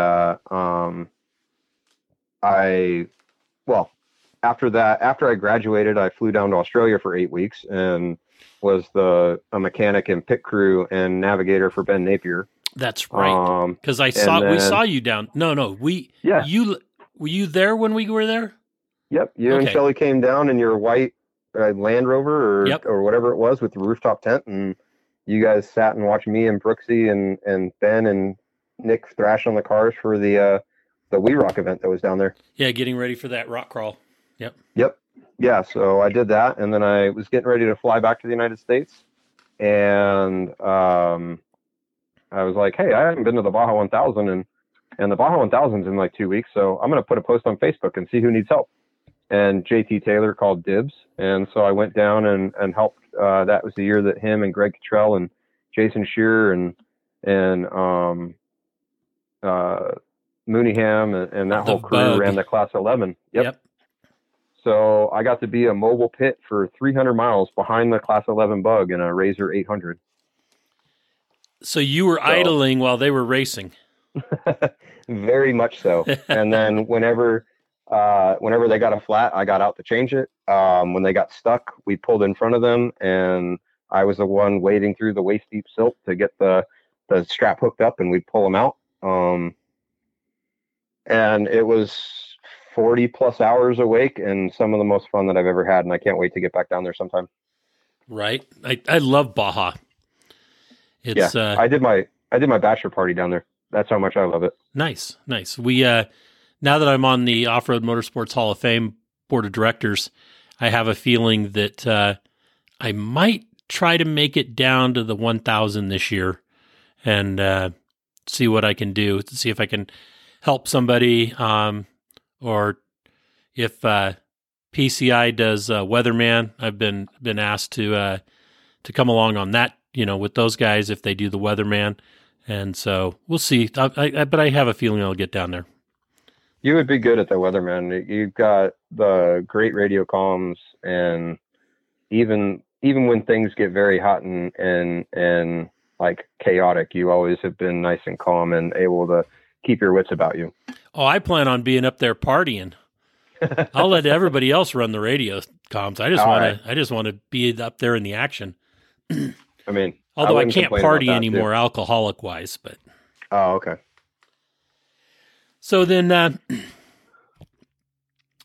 after I graduated, I flew down to Australia for 8 weeks and was a mechanic and pit crew and navigator for Ben Napier. That's right. Because we saw you down. Were you there when we were there? Yep. You and Shelly came down in your white Land Rover or whatever it was with the rooftop tent, and you guys sat and watched me and Brooksy and Ben and Nick thrash on the cars for the We Rock event that was down there. Yeah, getting ready for that rock crawl. Yep. Yeah, so I did that, and then I was getting ready to fly back to the United States, and I was like, hey, I haven't been to the Baja 1000, and the Baja 1000's in like 2 weeks, so I'm going to put a post on Facebook and see who needs help. And JT Taylor called dibs, and so I went down and helped. That was the year that him and Greg Cottrell and Jason Shearer and Mooneyham and that whole crew ran the Class 11. Yep. So I got to be a mobile pit for 300 miles behind the Class 11 Bug in a Razor 800. So you were idling while they were racing. Very much so. And then whenever they got a flat, I got out to change it. When they got stuck, we pulled in front of them, and I was the one wading through the waist deep silt to get the strap hooked up, and we'd pull them out. And it was 40 plus hours awake and some of the most fun that I've ever had. And I can't wait to get back down there sometime. Right. I love Baja. I did my bachelor party down there. That's how much I love it. Nice. We, now that I'm on the Off-Road Motorsports Hall of Fame board of directors, I have a feeling that, I might try to make it down to the 1000 this year and, see what I can do to see if I can help somebody, or if PCI does Weatherman. I've been asked to come along on that, with those guys if they do the Weatherman, and so we'll see. But I have a feeling I'll get down there. You would be good at the Weatherman. You've got the great radio comms, and even when things get very hot and like chaotic, you always have been nice and calm and able to keep your wits about you. Oh, I plan on being up there partying. I'll let everybody else run the radio comms. I just want to be up there in the action. I mean, although I can't party anymore, alcoholic wise, but. Oh, okay. So then,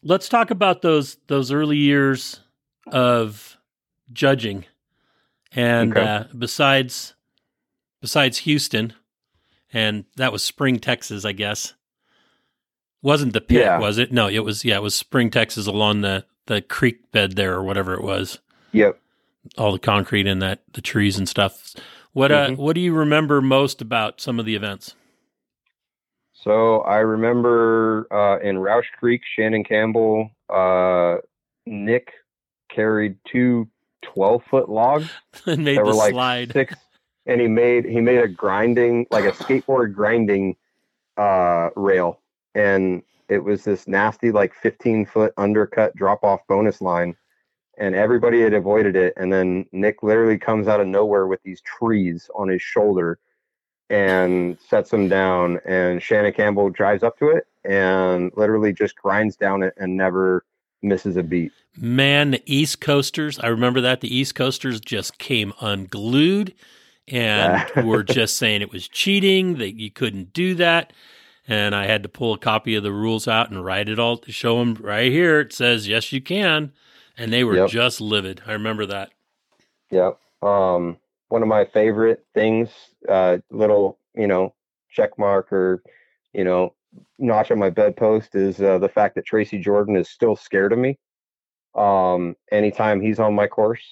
Let's talk about those early years of judging, and Okay. besides Houston, and that was Spring, Texas, I guess. Wasn't the pit, Yeah. was it? No, it was. Yeah, it was Spring, Texas, along the creek bed there, or whatever it was. Yep. All the concrete and the trees and stuff. What Mhm. what do you remember most about some of the events? So I remember in Roush Creek, Shannon Campbell, Nick carried two 12-foot logs And made that the were like slide. 6, and he made a grinding, like a skateboard grinding rail, and it was this nasty like 15-foot undercut drop off bonus line, and everybody had avoided it, and then Nick literally comes out of nowhere with these trees on his shoulder and sets them down, and Shannon Campbell drives up to it and literally just grinds down it and never misses a beat. Man, the East Coasters, I remember that. The East Coasters just came unglued and were just saying it was cheating, that you couldn't do that. And I had to pull a copy of the rules out and write it all to show them right here. It says, yes, you can. And they were Yep. just livid. I remember that. Yep. One of my favorite things, little, check mark or, notch on my bedpost is the fact that Tracy Jordan is still scared of me. Anytime he's on my course.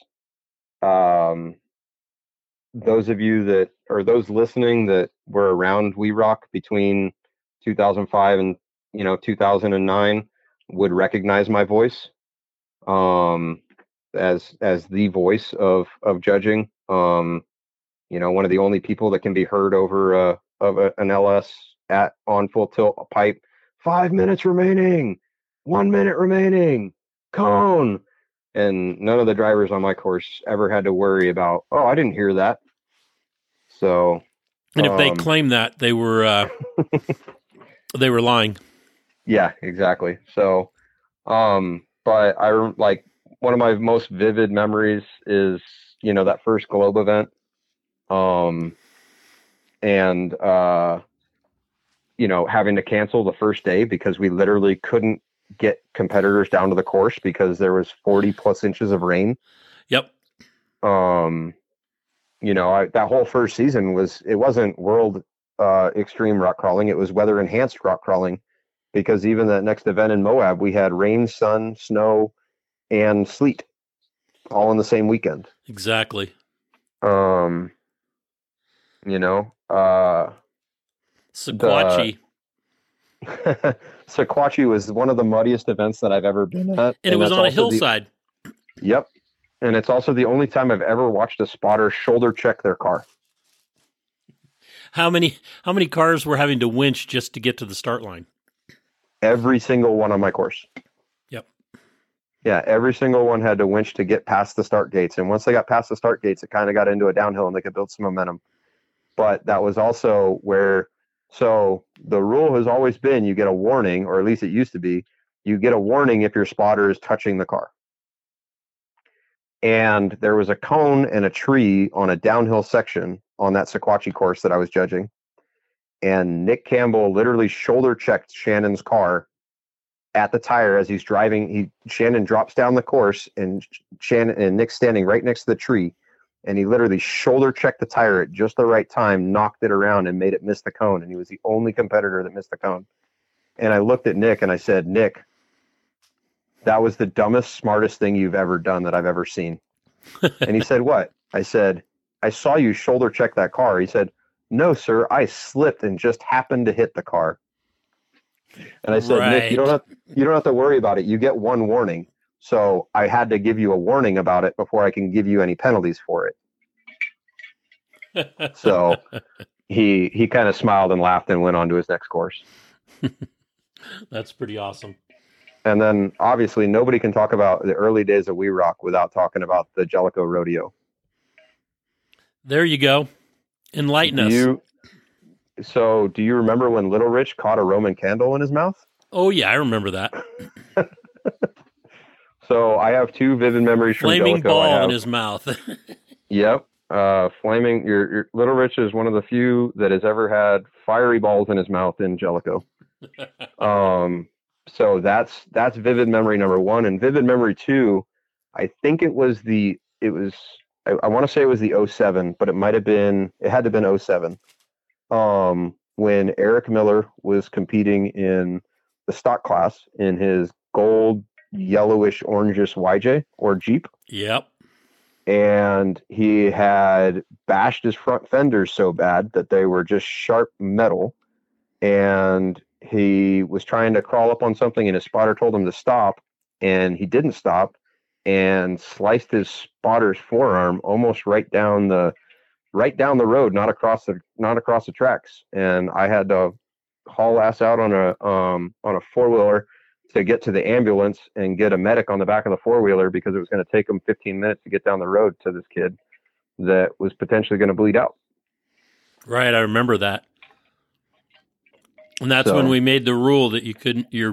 Those of you that, or those listening that were around We Rock between 2005 and 2009 would recognize my voice as the voice of judging. One of the only people that can be heard over an LS on full tilt pipe. 5 minutes remaining, 1 minute remaining, cone. And none of the drivers on my course ever had to worry about, oh, I didn't hear that. So, and if they claim that, they were they were lying. Yeah, exactly. So, but I like one of my most vivid memories is that first Globe event, and having to cancel the first day because we literally couldn't get competitors down to the course because there was 40 plus inches of rain. Yep. That whole first season it wasn't world extreme rock crawling. It was weather enhanced rock crawling, because even that next event in Moab, we had rain, sun, snow, and sleet all in the same weekend. Exactly. Sequatchie. Sequatchie was one of the muddiest events that I've ever been at. And it was on a hillside. Yep. And it's also the only time I've ever watched a spotter shoulder check their car. How many cars were having to winch just to get to the start line? Every single one on my course. Yep. Yeah, every single one had to winch to get past the start gates. And once they got past the start gates, it kind of got into a downhill and they could build some momentum. But that was also so the rule has always been you get a warning, or at least it used to be, you get a warning if your spotter is touching the car. And there was a cone and a tree on a downhill section on that Sequatchie course that I was judging. And Nick Campbell literally shoulder checked Shannon's car at the tire as he's driving. Shannon drops down the course, and Nick's standing right next to the tree. And he literally shoulder checked the tire at just the right time, knocked it around, and made it miss the cone. And he was the only competitor that missed the cone. And I looked at Nick and I said, Nick, that was the dumbest, smartest thing you've ever done that I've ever seen. And he said, what? I said, I saw you shoulder check that car. He said, no, sir, I slipped and just happened to hit the car. And I said, right. Nick, you don't have to worry about it. You get one warning. So I had to give you a warning about it before I can give you any penalties for it. So he kind of smiled and laughed and went on to his next course. That's pretty awesome. And then obviously nobody can talk about the early days of We Rock without talking about the Jellicoe Rodeo. There you go. Enlighten us. So do you remember when Little Rich caught a Roman candle in his mouth? Oh yeah, I remember that. So I have two vivid memories from Flaming Jellicoe. ball in his mouth. Yep. Flaming. Your Little Rich is one of the few that has ever had fiery balls in his mouth in Jellicoe. So that's vivid memory number one. And vivid memory two, I think it was I want to say it was the '07, but it had to have been '07. When Eric Miller was competing in the stock class in his gold, yellowish, orangish YJ or Jeep. Yep. And he had bashed his front fenders so bad that they were just sharp metal. And he was trying to crawl up on something, and his spotter told him to stop, and he didn't stop, and sliced his spotter's forearm almost right down the road, not across the tracks. And I had to haul ass out on a four-wheeler to get to the ambulance and get a medic on the back of the four-wheeler, because it was going to take him 15 minutes to get down the road to this kid that was potentially going to bleed out. Right, I remember that. And that's when we made the rule that the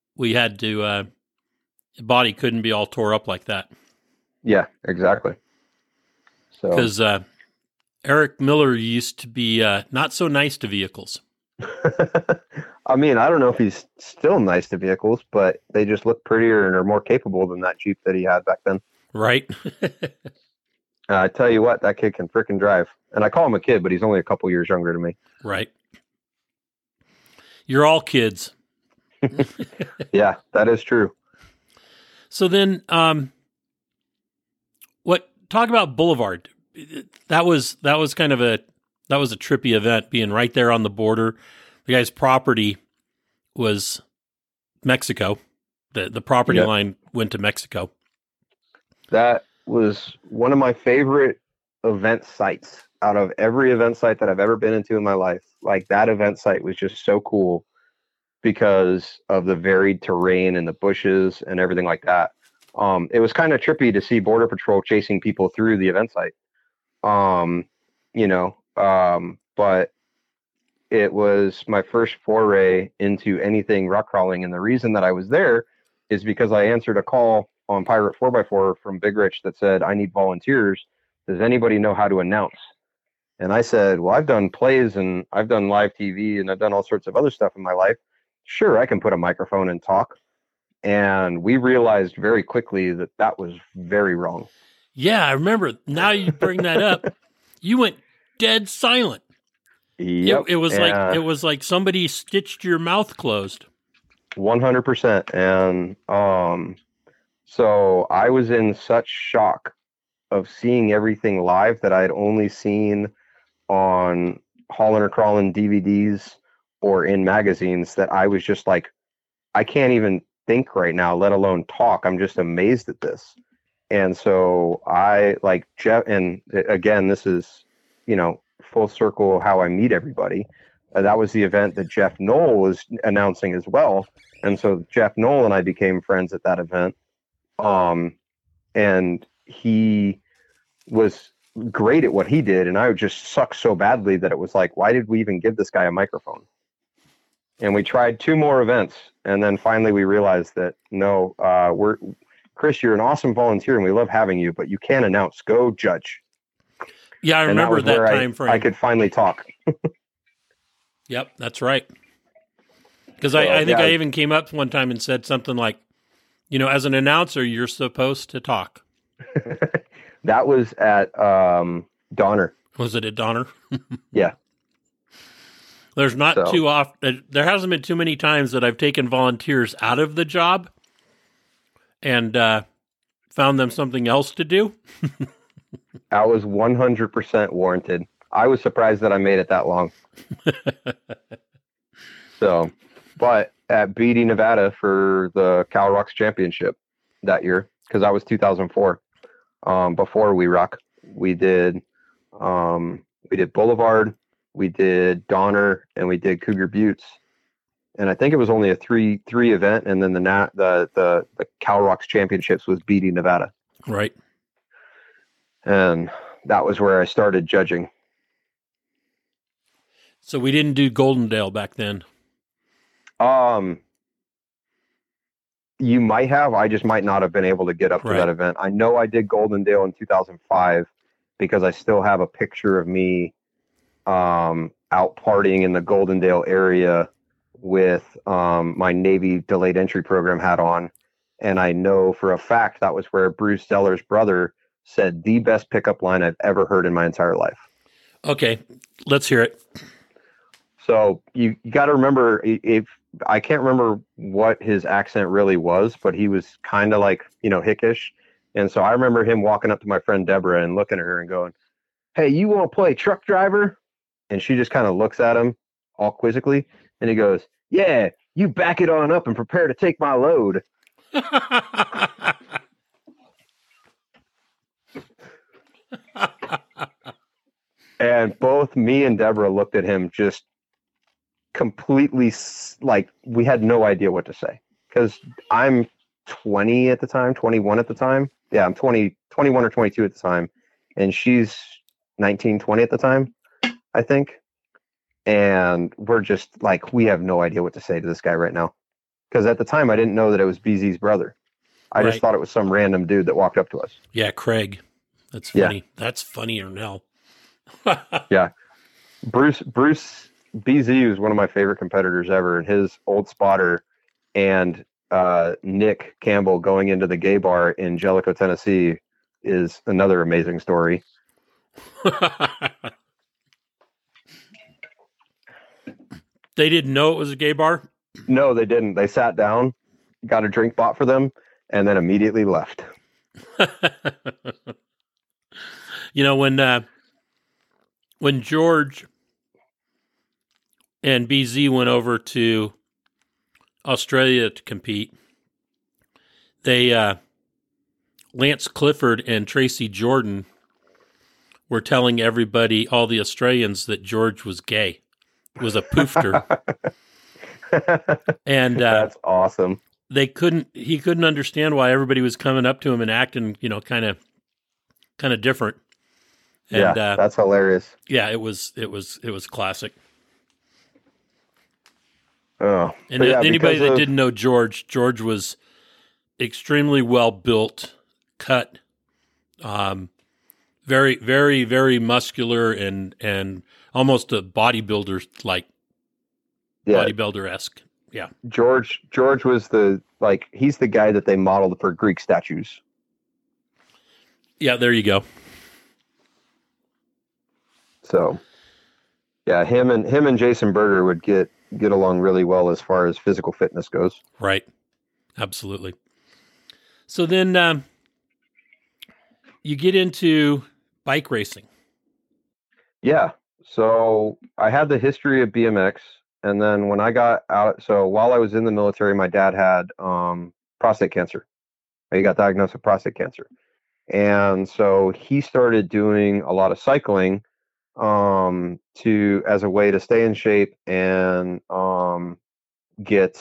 body couldn't be all tore up like that. Yeah, exactly. So because Eric Miller used to be not so nice to vehicles. I mean, I don't know if he's still nice to vehicles, but they just look prettier and are more capable than that Jeep that he had back then. Right. I tell you what, that kid can frickin' drive. And I call him a kid, but he's only a couple years younger than me. Right. You're all kids. Yeah, that is true. So then, talk about Boulevard. That was kind of a trippy event, being right there on the border. The guy's property was Mexico. The property line went to Mexico. That was one of my favorite event sites out of every event site that I've ever been into in my life. Like, that event site was just so cool because of the varied terrain and the bushes and everything like that. It was kind of trippy to see Border Patrol chasing people through the event site. But it was my first foray into anything rock crawling. And the reason that I was there is because I answered a call on Pirate 4x4 from Big Rich that said, "I need volunteers. Does anybody know how to announce?" And I said, "Well, I've done plays and I've done live TV and I've done all sorts of other stuff in my life. Sure, I can put a microphone and talk." And we realized very quickly that that was very wrong. Yeah, I remember. Now you bring that up. You went dead silent. Yep. It was like somebody stitched your mouth closed. 100%. And so I was in such shock of seeing everything live that I had only seen on Haulin' or Crawlin' DVDs or in magazines that I was just like, I can't even think right now, let alone talk. I'm just amazed at this. And so I, like Jeff, and again, this is, full circle how I meet everybody. That was the event that Jeff Knoll was announcing as well. And so Jeff Knoll and I became friends at that event. And he was great at what he did. And I just sucked so badly that it was like, why did we even give this guy a microphone? And we tried 2 more events. And then finally we realized that, no, Chris, you're an awesome volunteer and we love having you, but you can't announce. Go judge. Yeah, I remember that time frame. I could finally talk. Yep, that's right. Because I think I even came up one time and said something like, as an announcer, you're supposed to talk. That was at Donner. Was it at Donner? Yeah. There's not too often. There hasn't been too many times that I've taken volunteers out of the job and found them something else to do. That was 100% warranted. I was surprised that I made it that long. But at BD Nevada for the Cal Rocks Championship that year, because that was 2004. Before We Rock, we did Boulevard, we did Donner, and we did Cougar Buttes. And I think it was only a three event, and then the Cal Rocks Championships was BD Nevada. Right. And that was where I started judging. So we didn't do Goldendale back then. You might have. I just might not have been able to get up to that event. I know I did Goldendale in 2005 because I still have a picture of me out partying in the Goldendale area with my Navy delayed entry program hat on. And I know for a fact that was where Bruce Zeller's brother said the best pickup line I've ever heard in my entire life. Okay, let's hear it. So you got to remember, if I can't remember what his accent really was, but he was kind of like, hickish. And so I remember him walking up to my friend Deborah and looking at her and going, "Hey, you want to play truck driver?" And she just kind of looks at him all quizzically. And he goes, "Yeah, you back it on up and prepare to take my load." And both me and Deborah looked at him just completely like we had no idea what to say. Because I'm 20 at the time, 21 at the time. Yeah, I'm 21 or 22 at the time. And she's 19, 20 at the time, I think. And we're just like, we have no idea what to say to this guy right now. Because at the time, I didn't know that it was BZ's brother. I just thought it was some random dude that walked up to us. Yeah, Craig. That's funny. Yeah. That's funnier now. Yeah. Bruce BZ was one of my favorite competitors ever. And his old spotter and Nick Campbell going into the gay bar in Jellicoe, Tennessee is another amazing story. They didn't know it was a gay bar? No, they didn't. They sat down, got a drink bought for them, and then immediately left. When George and BZ went over to Australia to compete, they Lance Clifford and Tracy Jordan were telling everybody, all the Australians, that George was gay. Was a poofter. And that's awesome. He couldn't understand why everybody was coming up to him and acting, kind of different. And, yeah, that's hilarious. Yeah, it was classic. Oh, and anybody that didn't know George was extremely well built, cut, very, very, very muscular and almost a bodybuilder like. Yeah. Bodybuilder-esque. Yeah. George was he's the guy that they modeled for Greek statues. Yeah, there you go. So, yeah, him and Jason Berger would get along really well as far as physical fitness goes. Right. Absolutely. So then you get into bike racing. Yeah. So I had the history of BMX. And then when I got out, so while I was in the military, my dad had prostate cancer. He got diagnosed with prostate cancer. And so he started doing a lot of cycling as a way to stay in shape and get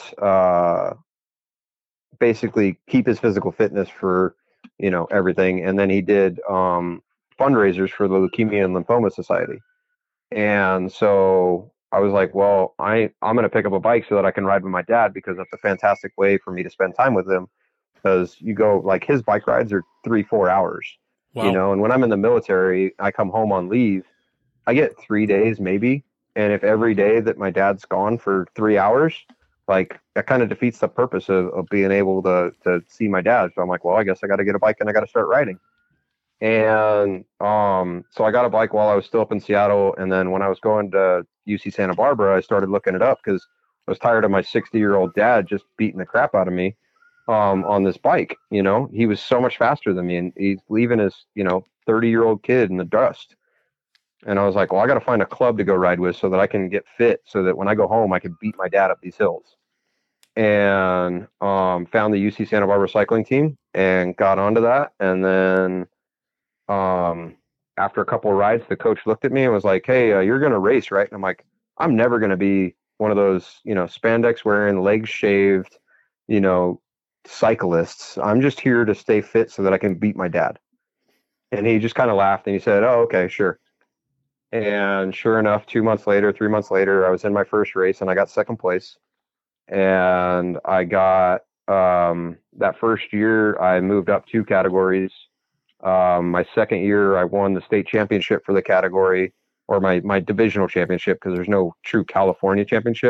basically keep his physical fitness for, everything. And then he did fundraisers for the Leukemia and Lymphoma Society. And so I was like, well, I'm going to pick up a bike so that I can ride with my dad, because that's a fantastic way for me to spend time with him. Because you go, like, his bike rides are 3-4 hours, wow. And when I'm in the military, I come home on leave, I get 3 days maybe. And if every day that my dad's gone for 3 hours, like, that kind of defeats the purpose of being able to see my dad. So I'm like, well, I guess I got to get a bike and I got to start riding. And so I got a bike while I was still up in Seattle. And then when I was going to UC Santa Barbara, I started looking it up because I was tired of my 60-year-old dad just beating the crap out of me on this bike. He was so much faster than me, and he's leaving his 30-year-old kid in the dust. And I was like, well, I got to find a club to go ride with so that I can get fit, so that when I go home, I can beat my dad up these hills. And found the UC Santa Barbara cycling team and got onto that. And then after a couple of rides, the coach looked at me and was like, hey, you're going to race, right? And I'm like, I'm never going to be one of those, spandex wearing, legs shaved, cyclists. I'm just here to stay fit so that I can beat my dad. And he just kind of laughed and he said, oh, okay, sure. And sure enough, 3 months later, I was in my first race and I got second place. And I got, that first year, I moved up 2 categories. My second year, I won the state championship for the category, or my divisional championship, because there's no true California championship.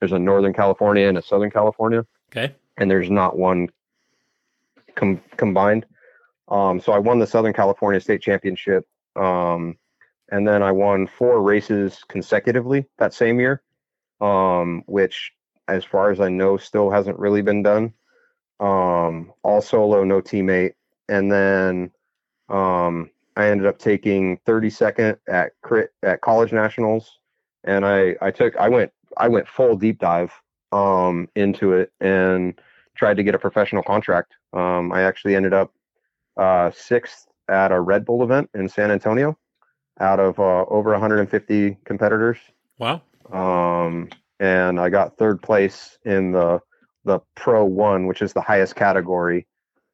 There's a Northern California and a Southern California. Okay. And there's not one combined. So I won the Southern California State Championship. And then I won 4 races consecutively that same year, which, as far as I know, still hasn't really been done. All solo, no teammate. And then I ended up taking 32nd at college nationals, and I went full deep dive into it and tried to get a professional contract. I actually ended up 6th at a Red Bull event in San Antonio out of over 150 competitors. Wow. And I got 3rd place in the Pro 1, which is the highest category,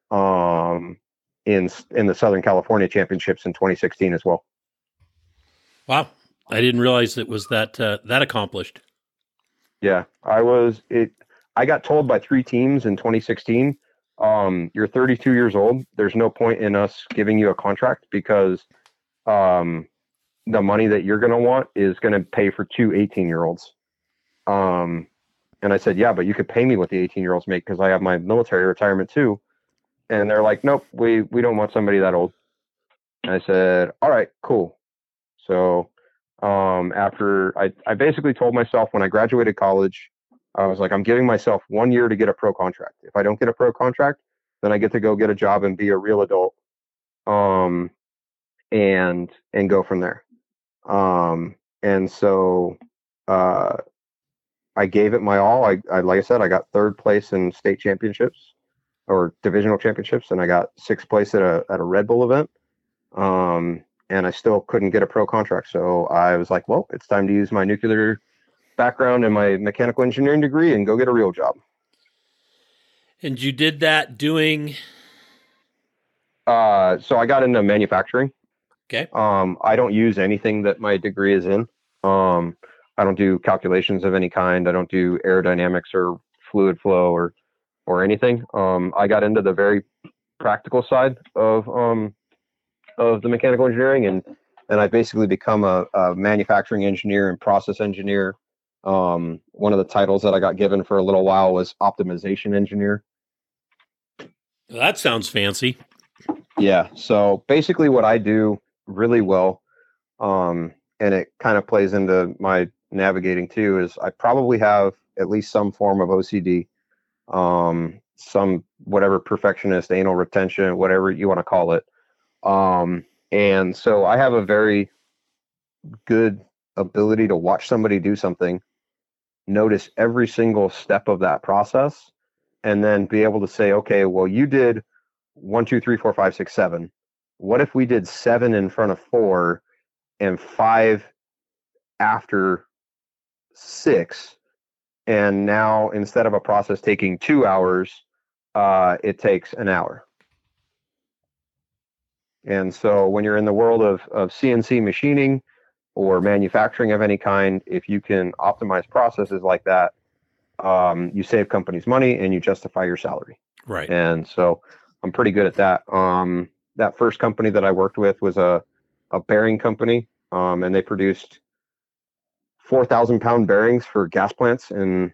in the Southern California Championships in 2016 as well. Wow. I didn't realize it was that accomplished. Yeah, I got told by 3 teams in 2016, you're 32 years old. There's no point in us giving you a contract because the money that you're going to want is going to pay for 2 18-year-olds. And I said, yeah, but you could pay me what the 18-year-olds make because I have my military retirement too. And they're like, nope, we don't want somebody that old. And I said, all right, cool. So after I basically told myself when I graduated college, I was like, I'm giving myself 1 year to get a pro contract. If I don't get a pro contract, then I get to go get a job and be a real adult, and go from there. And so I gave it my all. I like I said, I got 3rd place in state championships or divisional championships, and I got 6th place at a Red Bull event. And I still couldn't get a pro contract. So I was like, well, it's time to use my nuclear background and my mechanical engineering degree and go get a real job. And you did that doing? So I got into manufacturing. Okay. I don't use anything that my degree is in. I don't do calculations of any kind. I don't do aerodynamics or fluid flow or anything. I got into the very practical side of the mechanical engineering, and I've basically become a manufacturing engineer and process engineer. One of the titles that I got given for a little while was optimization engineer. Well, that sounds fancy. Yeah. So basically what I do really well, and it kind of plays into my navigating too, is I probably have at least some form of OCD, some whatever perfectionist, anal retention, whatever you want to call it. And so I have a very good ability to watch somebody do something, notice every single step of that process, and then be able to say, okay, well, you did 1, 2, 3, 4, 5, 6, 7. What if we did 7 in front of 4 and 5 after 6? And now instead of a process taking 2 hours, it takes an hour. And so when you're in the world of CNC machining or manufacturing of any kind, if you can optimize processes like that, you save companies money and you justify your salary. Right. And so I'm pretty good at that. That first company that I worked with was a bearing company, and they produced 4,000-pound bearings for gas plants in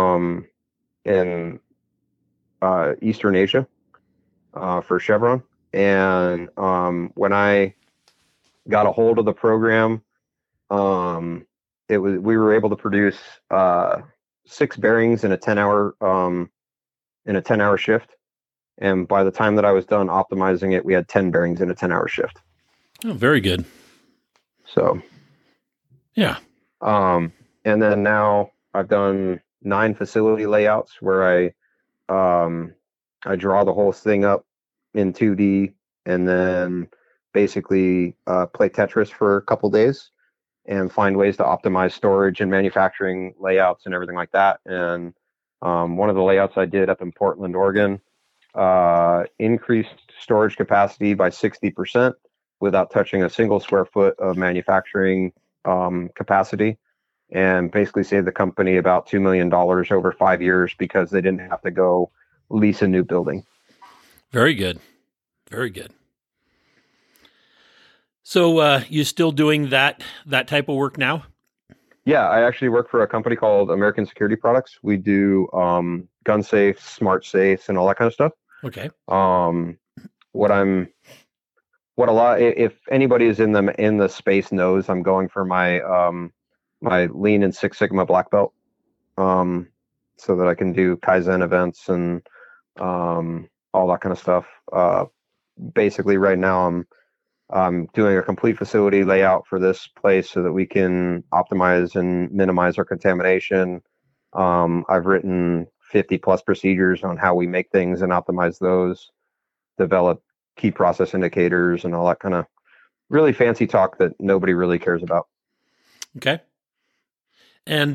Eastern Asia for Chevron. And when I got a hold of the program, we were able to produce 6 bearings in a 10-hour shift. And by the time that I was done optimizing it, we had 10 bearings in a 10-hour shift. Oh, very good. So, yeah. And then now I've done 9 facility layouts where I draw the whole thing up in 2D and then basically play Tetris for a couple days and find ways to optimize storage and manufacturing layouts and everything like that. And one of the layouts I did up in Portland, Oregon, increased storage capacity by 60% without touching a single square foot of manufacturing capacity, and basically saved the company about $2 million over 5 years because they didn't have to go lease a new building. Very good. Very good. So you still doing that type of work now? Yeah, I actually work for a company called American Security Products. We do gun safes, smart safes, and all that kind of stuff. Okay. Um, what I'm what a lot if anybody is in the space knows, I'm going for my my Lean and Six Sigma black belt, so that I can do Kaizen events and all that kind of stuff. Basically, right now I'm doing a complete facility layout for this place so that we can optimize and minimize our contamination. I've written 50 plus procedures on how we make things and optimize those, develop key process indicators and all that kind of really fancy talk that nobody really cares about. Okay. And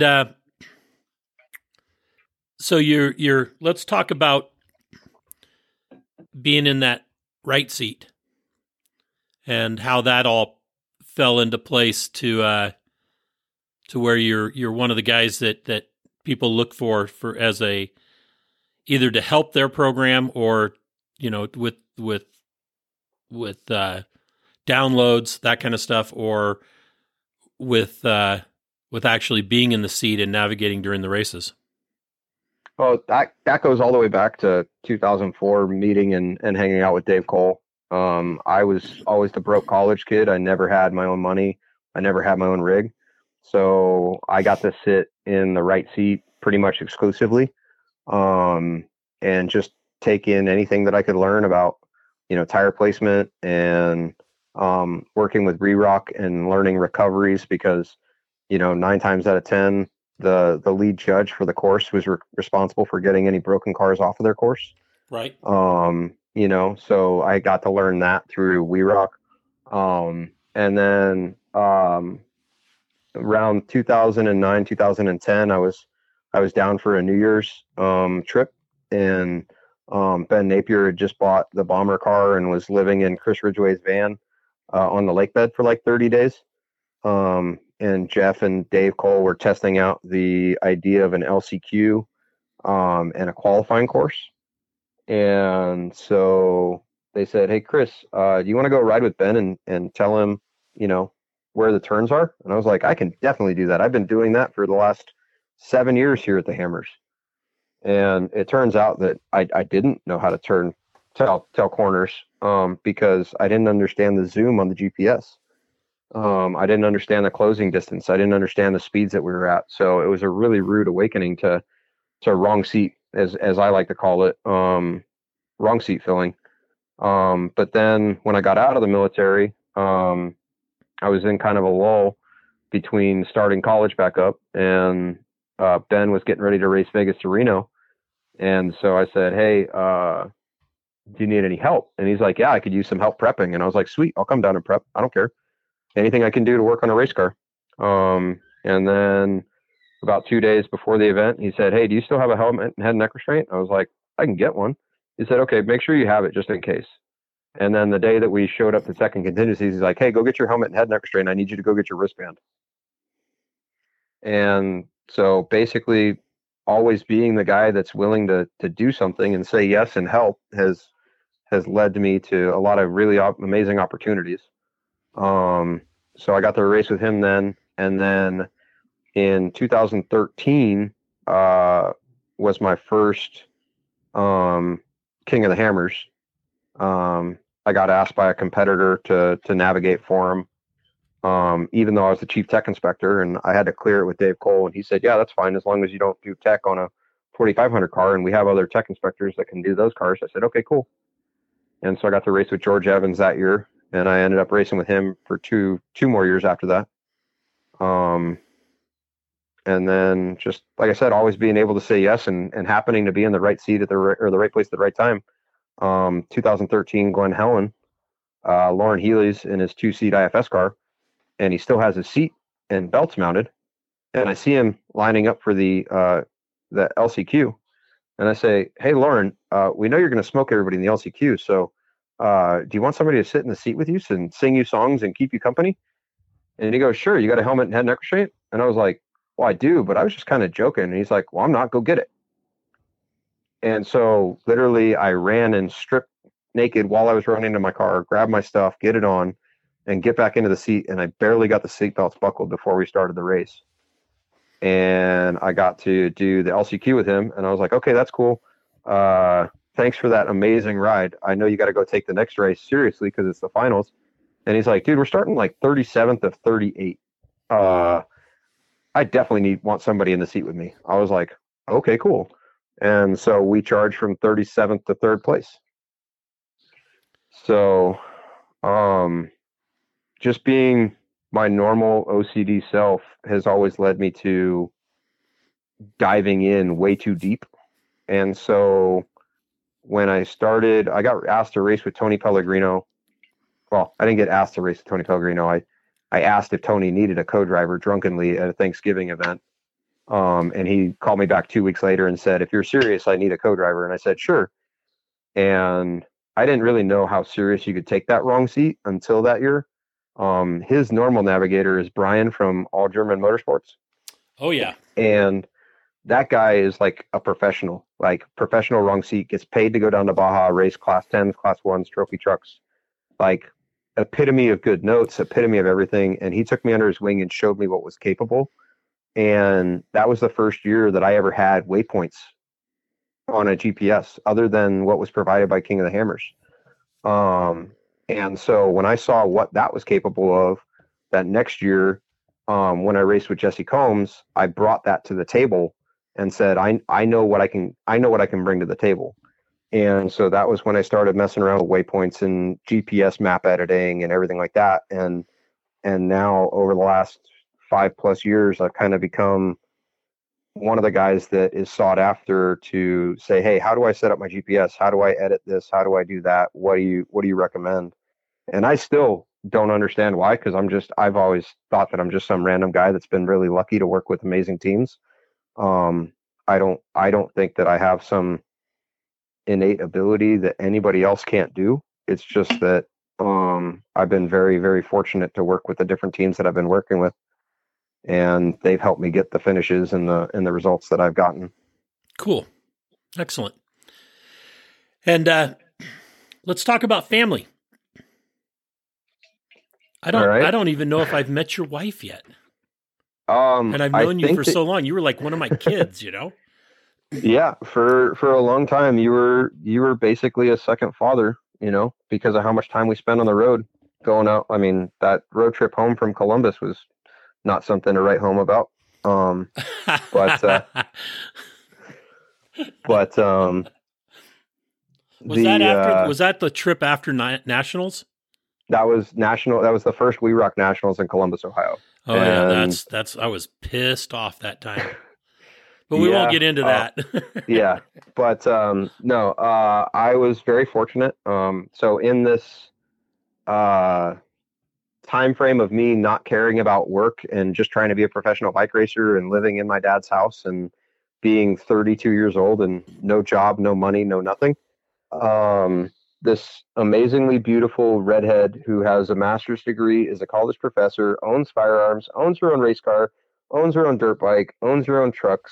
so you're let's talk about being in that right seat and how that all fell into place to where you're one of the guys that people look for as a either to help their program or with downloads, that kind of stuff, or with actually being in the seat and navigating during the races. Well, that goes all the way back to 2004 meeting and hanging out with Dave Cole. I was always the broke college kid. I never had my own money. I never had my own rig. So I got to sit in the right seat pretty much exclusively, and just take in anything that I could learn about, tire placement and working with re-rock and learning recoveries because, 9 times out of 10, the lead judge for the course was responsible for getting any broken cars off of their course. Right. So I got to learn that through WeRock. And then around 2009, 2010, I was down for a New Year's trip, and Ben Napier had just bought the bomber car and was living in Chris Ridgway's van on the lake bed for like 30 days. And Jeff and Dave Cole were testing out the idea of an LCQ and a qualifying course. And so they said, "Hey, Chris, do you want to go ride with Ben and tell him, where the turns are?" And I was like, "I can definitely do that. I've been doing that for the last 7 years here at the Hammers." And it turns out that I didn't know how to tell corners because I didn't understand the zoom on the GPS. I didn't understand the closing distance. I didn't understand the speeds that we were at. So it was a really rude awakening to wrong seat, as I like to call it, wrong seat filling. But then when I got out of the military, I was in kind of a lull between starting college back up, and Ben was getting ready to race Vegas to Reno. And so I said, "Hey, do you need any help?" And he's like, "Yeah, I could use some help prepping." And I was like, "Sweet, I'll come down and prep. I don't care. Anything I can do to work on a race car." And then about 2 days before the event, he said, "Hey, do you still have a helmet and head and neck restraint?" I was like, "I can get one." He said, "Okay, make sure you have it just in case." And then the day that we showed up to second contingencies, he's like, "Hey, go get your helmet and head and neck restraint. I need you to go get your wristband." And so basically, always being the guy that's willing to do something and say yes and help has led to me to a lot of really amazing opportunities. So I got to race with him then, and then in 2013 was my first King of the Hammers. I got asked by a competitor to navigate for him, even though I was the chief tech inspector, and I had to clear it with Dave Cole, and he said, "Yeah, that's fine as long as you don't do tech on a 4500 car, and we have other tech inspectors that can do those cars." I said, "Okay, cool." And so I got to race with George Evans that year, and I ended up racing with him for two more years after that. And then just like I said, always being able to say yes and happening to be in the right seat at the right place at the right time. 2013 Glen Helen, Lauren Healy's in his 2-seat IFS car, and he still has his seat and belts mounted. And I see him lining up for the LCQ, and I say, "Hey, Lauren, we know you're going to smoke everybody in the LCQ, so do you want somebody to sit in the seat with you and sing you songs and keep you company?" And he goes, "Sure. You got a helmet and head and neck restraint?" And I was like, "Well, I do, but I was just kind of joking." And he's like, "Well, I'm not. Go get it." And so literally I ran and stripped naked while I was running to my car, grab my stuff, get it on, and get back into the seat. And I barely got the seat belts buckled before we started the race. and I got to do the LCQ with him, and I was like, okay, that's cool. Thanks for that amazing ride. I know you got to go take the next race seriously because it's the finals. And he's like, dude, we're starting like 37th of 38. I definitely want somebody in the seat with me. I was like, okay, cool. And so we charged from 37th to third place. So, just being my normal OCD self has always led me to diving in way too deep. And so when I started, I got asked to race with Tony Pellegrino. Well, I didn't get asked to race with Tony Pellegrino. I asked if Tony needed a co-driver drunkenly at a Thanksgiving event. And he called me back 2 weeks later and said, if you're serious, I need a co-driver. And I said, sure. And I didn't really know how serious you could take that wrong seat until that year. His normal navigator is Brian from All German Motorsports. Oh, yeah. And that guy is like a professional wrong seat, gets paid to go down to Baja, race class 10s, class 1s, trophy trucks, like epitome of good notes, epitome of everything. And he took me under his wing and showed me what was capable. And that was the first year that I ever had waypoints on a GPS other than what was provided by King of the Hammers. And so when I saw what that was capable of, that next year, when I raced with Jesse Combs, I brought that to the table and said, I know what I can bring to the table. And so that was when I started messing around with waypoints and GPS map editing and everything like that. And now over the last 5+ years, I've kind of become one of the guys that is sought after to say, hey, how do I set up my GPS? How do I edit this? How do I do that? What do you recommend? And I still don't understand why, because I've always thought that I'm just some random guy that's been really lucky to work with amazing teams. I don't think that I have some innate ability that anybody else can't do. It's just that I've been very, very fortunate to work with the different teams that I've been working with, and they've helped me get the finishes and the results that I've gotten. Cool. Excellent. And let's talk about family. I don't even know if I've met your wife yet. And I've known you for so long. You were like one of my kids, you know? Yeah, for a long time you were basically a second father, you know, because of how much time we spent on the road going out. I mean, that road trip home from Columbus was not something to write home about. But was that the trip after Nationals? That was national. That was the first We Rock Nationals in Columbus, Ohio. Oh, yeah, that's. I was pissed off that time, but we won't get into that. Yeah, but no, I was very fortunate. So in this time frame of me not caring about work and just trying to be a professional bike racer and living in my dad's house and being 32 years old and no job, no money, no nothing. This amazingly beautiful redhead who has a master's degree, is a college professor, owns firearms, owns her own race car, owns her own dirt bike, owns her own trucks,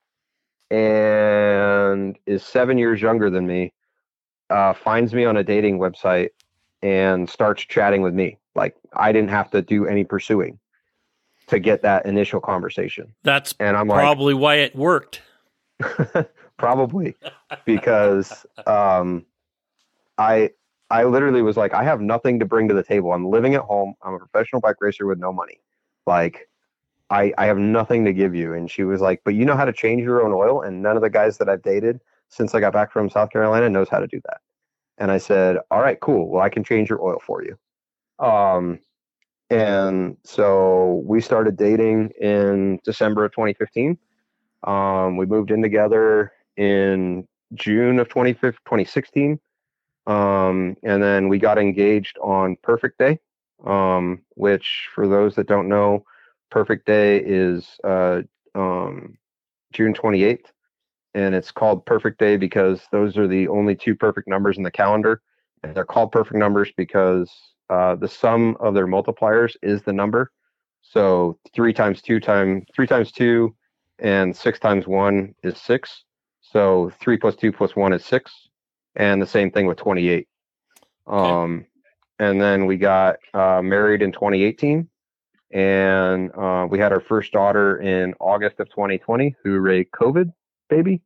and is 7 years younger than me, finds me on a dating website and starts chatting with me. Like, I didn't have to do any pursuing to get that initial conversation. And I'm probably why it worked. Probably because I literally was like, I have nothing to bring to the table. I'm living at home. I'm a professional bike racer with no money. Like, I have nothing to give you. And she was like, but you know how to change your own oil? And none of the guys that I've dated since I got back from South Carolina knows how to do that. And I said, all right, cool. Well, I can change your oil for you. And so we started dating in December of 2015. We moved in together in June of 2016. And then we got engaged on Perfect Day, which, for those that don't know, Perfect Day is June 28th. And it's called Perfect Day because those are the only two perfect numbers in the calendar. And they're called perfect numbers because the sum of their multipliers is the number. So 3 times 2 and 6 times 1 is 6. So 3 plus 2 plus 1 is 6. And the same thing with 28. Okay. And then we got married in 2018. And we had our first daughter in August of 2020, hooray COVID baby.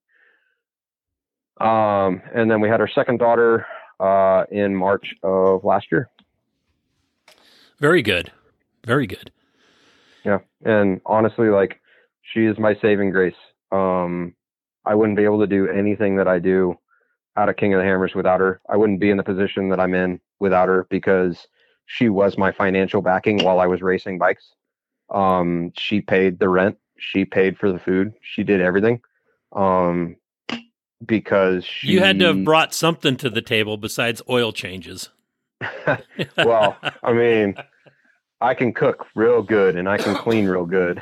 And then we had our second daughter in March of last year. Very good. Very good. Yeah. And honestly, like, she is my saving grace. I wouldn't be able to do anything that I do out of King of the Hammers without her. I wouldn't be in the position that I'm in without her, because she was my financial backing while I was racing bikes. She paid the rent. She paid for the food. She did everything. Because you had to have brought something to the table besides oil changes. Well, I mean, I can cook real good and I can clean real good.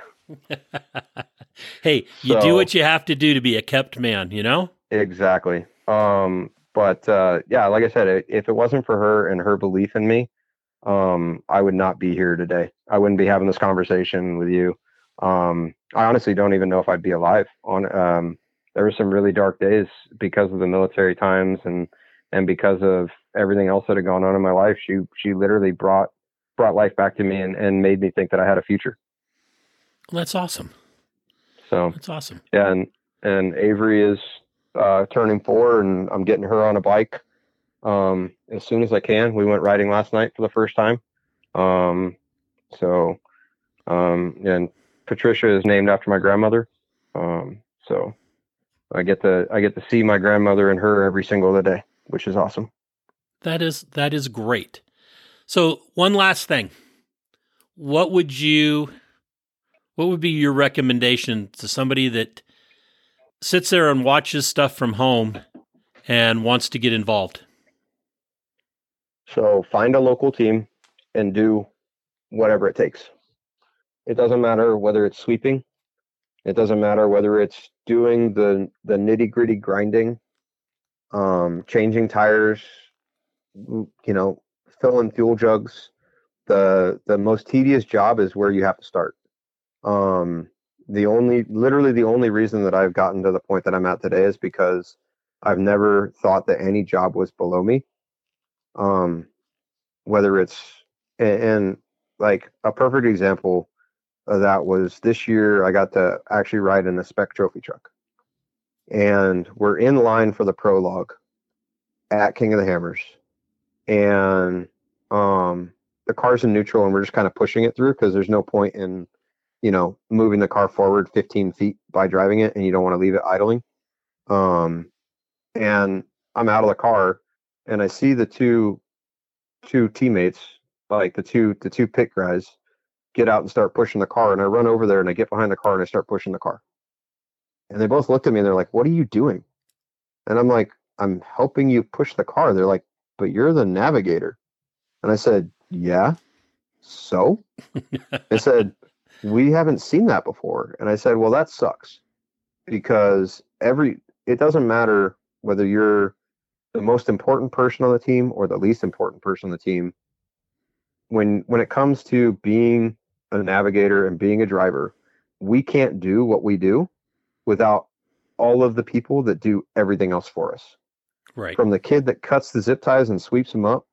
Hey, you do what you have to do to be a kept man, you know? Exactly. But yeah, like I said, if it wasn't for her and her belief in me, I would not be here today. I wouldn't be having this conversation with you. I honestly don't even know if I'd be alive. There were some really dark days because of the military times and because of everything else that had gone on in my life. She literally brought life back to me and made me think that I had a future. Well, that's awesome. So that's awesome. Yeah. And Avery is turning 4, and I'm getting her on a bike as soon as I can. We went riding last night for the first time. And Patricia is named after my grandmother. So I get to see my grandmother and her every single day, which is awesome. That is great. So one last thing, what would be your recommendation to somebody that sits there and watches stuff from home and wants to get involved? So find a local team and do whatever it takes. It doesn't matter whether it's sweeping. It doesn't matter whether it's doing the nitty-gritty grinding, changing tires, filling fuel jugs. The most tedious job is where you have to start. The only reason that I've gotten to the point that I'm at today is because I've never thought that any job was below me. Whether it's, and like a perfect example of that was this year, I got to actually ride in a spec trophy truck, and we're in line for the prologue at King of the Hammers, and the car's in neutral, and we're just kind of pushing it through because there's no point in moving the car forward 15 feet by driving it, and you don't want to leave it idling. And I'm out of the car, and I see the two teammates, like the two pit guys, get out and start pushing the car, and I run over there and I get behind the car and I start pushing the car. And they both looked at me and they're like, "What are you doing?" And I'm like, "I'm helping you push the car." They're like, "But you're the navigator." And I said, "Yeah, so?" They said, "We haven't seen that before." And I said, "Well, that sucks, because it doesn't matter whether you're the most important person on the team or the least important person on the team. When it comes to being a navigator and being a driver, we can't do what we do without all of the people that do everything else for us." Right. From the kid that cuts the zip ties and sweeps them up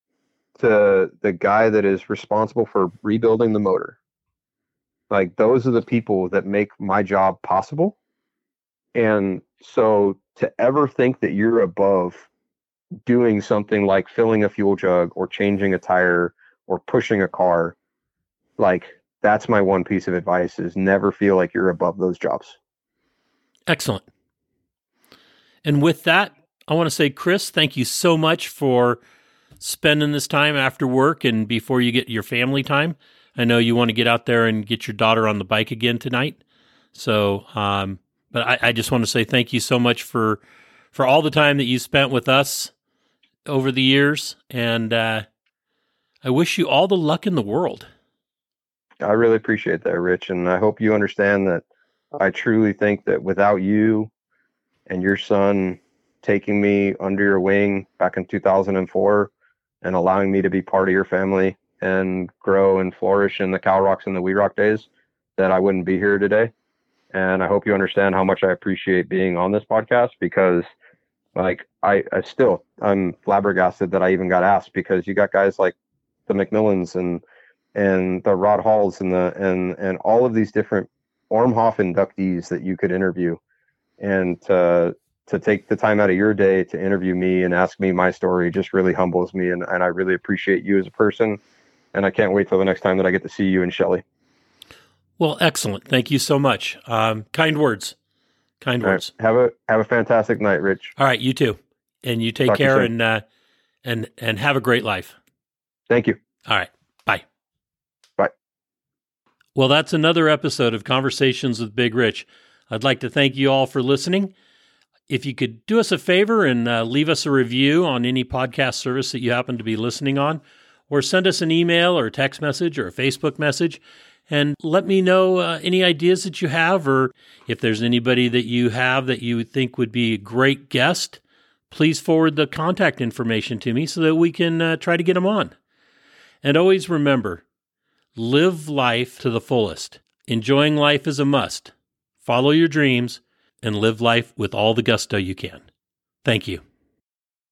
to the guy that is responsible for rebuilding the motor. Like, those are the people that make my job possible. And so to ever think that you're above doing something like filling a fuel jug or changing a tire or pushing a car, like, that's my one piece of advice, is never feel like you're above those jobs. Excellent. And with that, I want to say, Chris, thank you so much for spending this time after work and before you get your family time. I know you want to get out there and get your daughter on the bike again tonight. So, but I just want to say thank you so much for all the time that you spent with us over the years. And I wish you all the luck in the world. I really appreciate that, Rich. And I hope you understand that I truly think that without you and your son taking me under your wing back in 2004 and allowing me to be part of your family and grow and flourish in the Cal Rocks and the We Rock days, that I wouldn't be here today. And I hope you understand how much I appreciate being on this podcast, because like I'm flabbergasted that I even got asked, because you got guys like the McMillans and and the Rod Halls and and all of these different Ormhoff inductees that you could interview, and to take the time out of your day to interview me and ask me my story just really humbles me, and I really appreciate you as a person, and I can't wait till the next time that I get to see you and Shelly. Well, excellent. Thank you so much. Kind words. Kind words. Right. Have a fantastic night, Rich. All right, you too. And you take care and have a great life. Thank you. All right. Bye. Bye. Well, that's another episode of Conversations with Big Rich. I'd like to thank you all for listening. If you could do us a favor and leave us a review on any podcast service that you happen to be listening on, or send us an email or a text message or a Facebook message, and let me know any ideas that you have, or if there's anybody that you have that you think would be a great guest, please forward the contact information to me so that we can try to get them on. And always remember, live life to the fullest. Enjoying life is a must. Follow your dreams and live life with all the gusto you can. Thank you.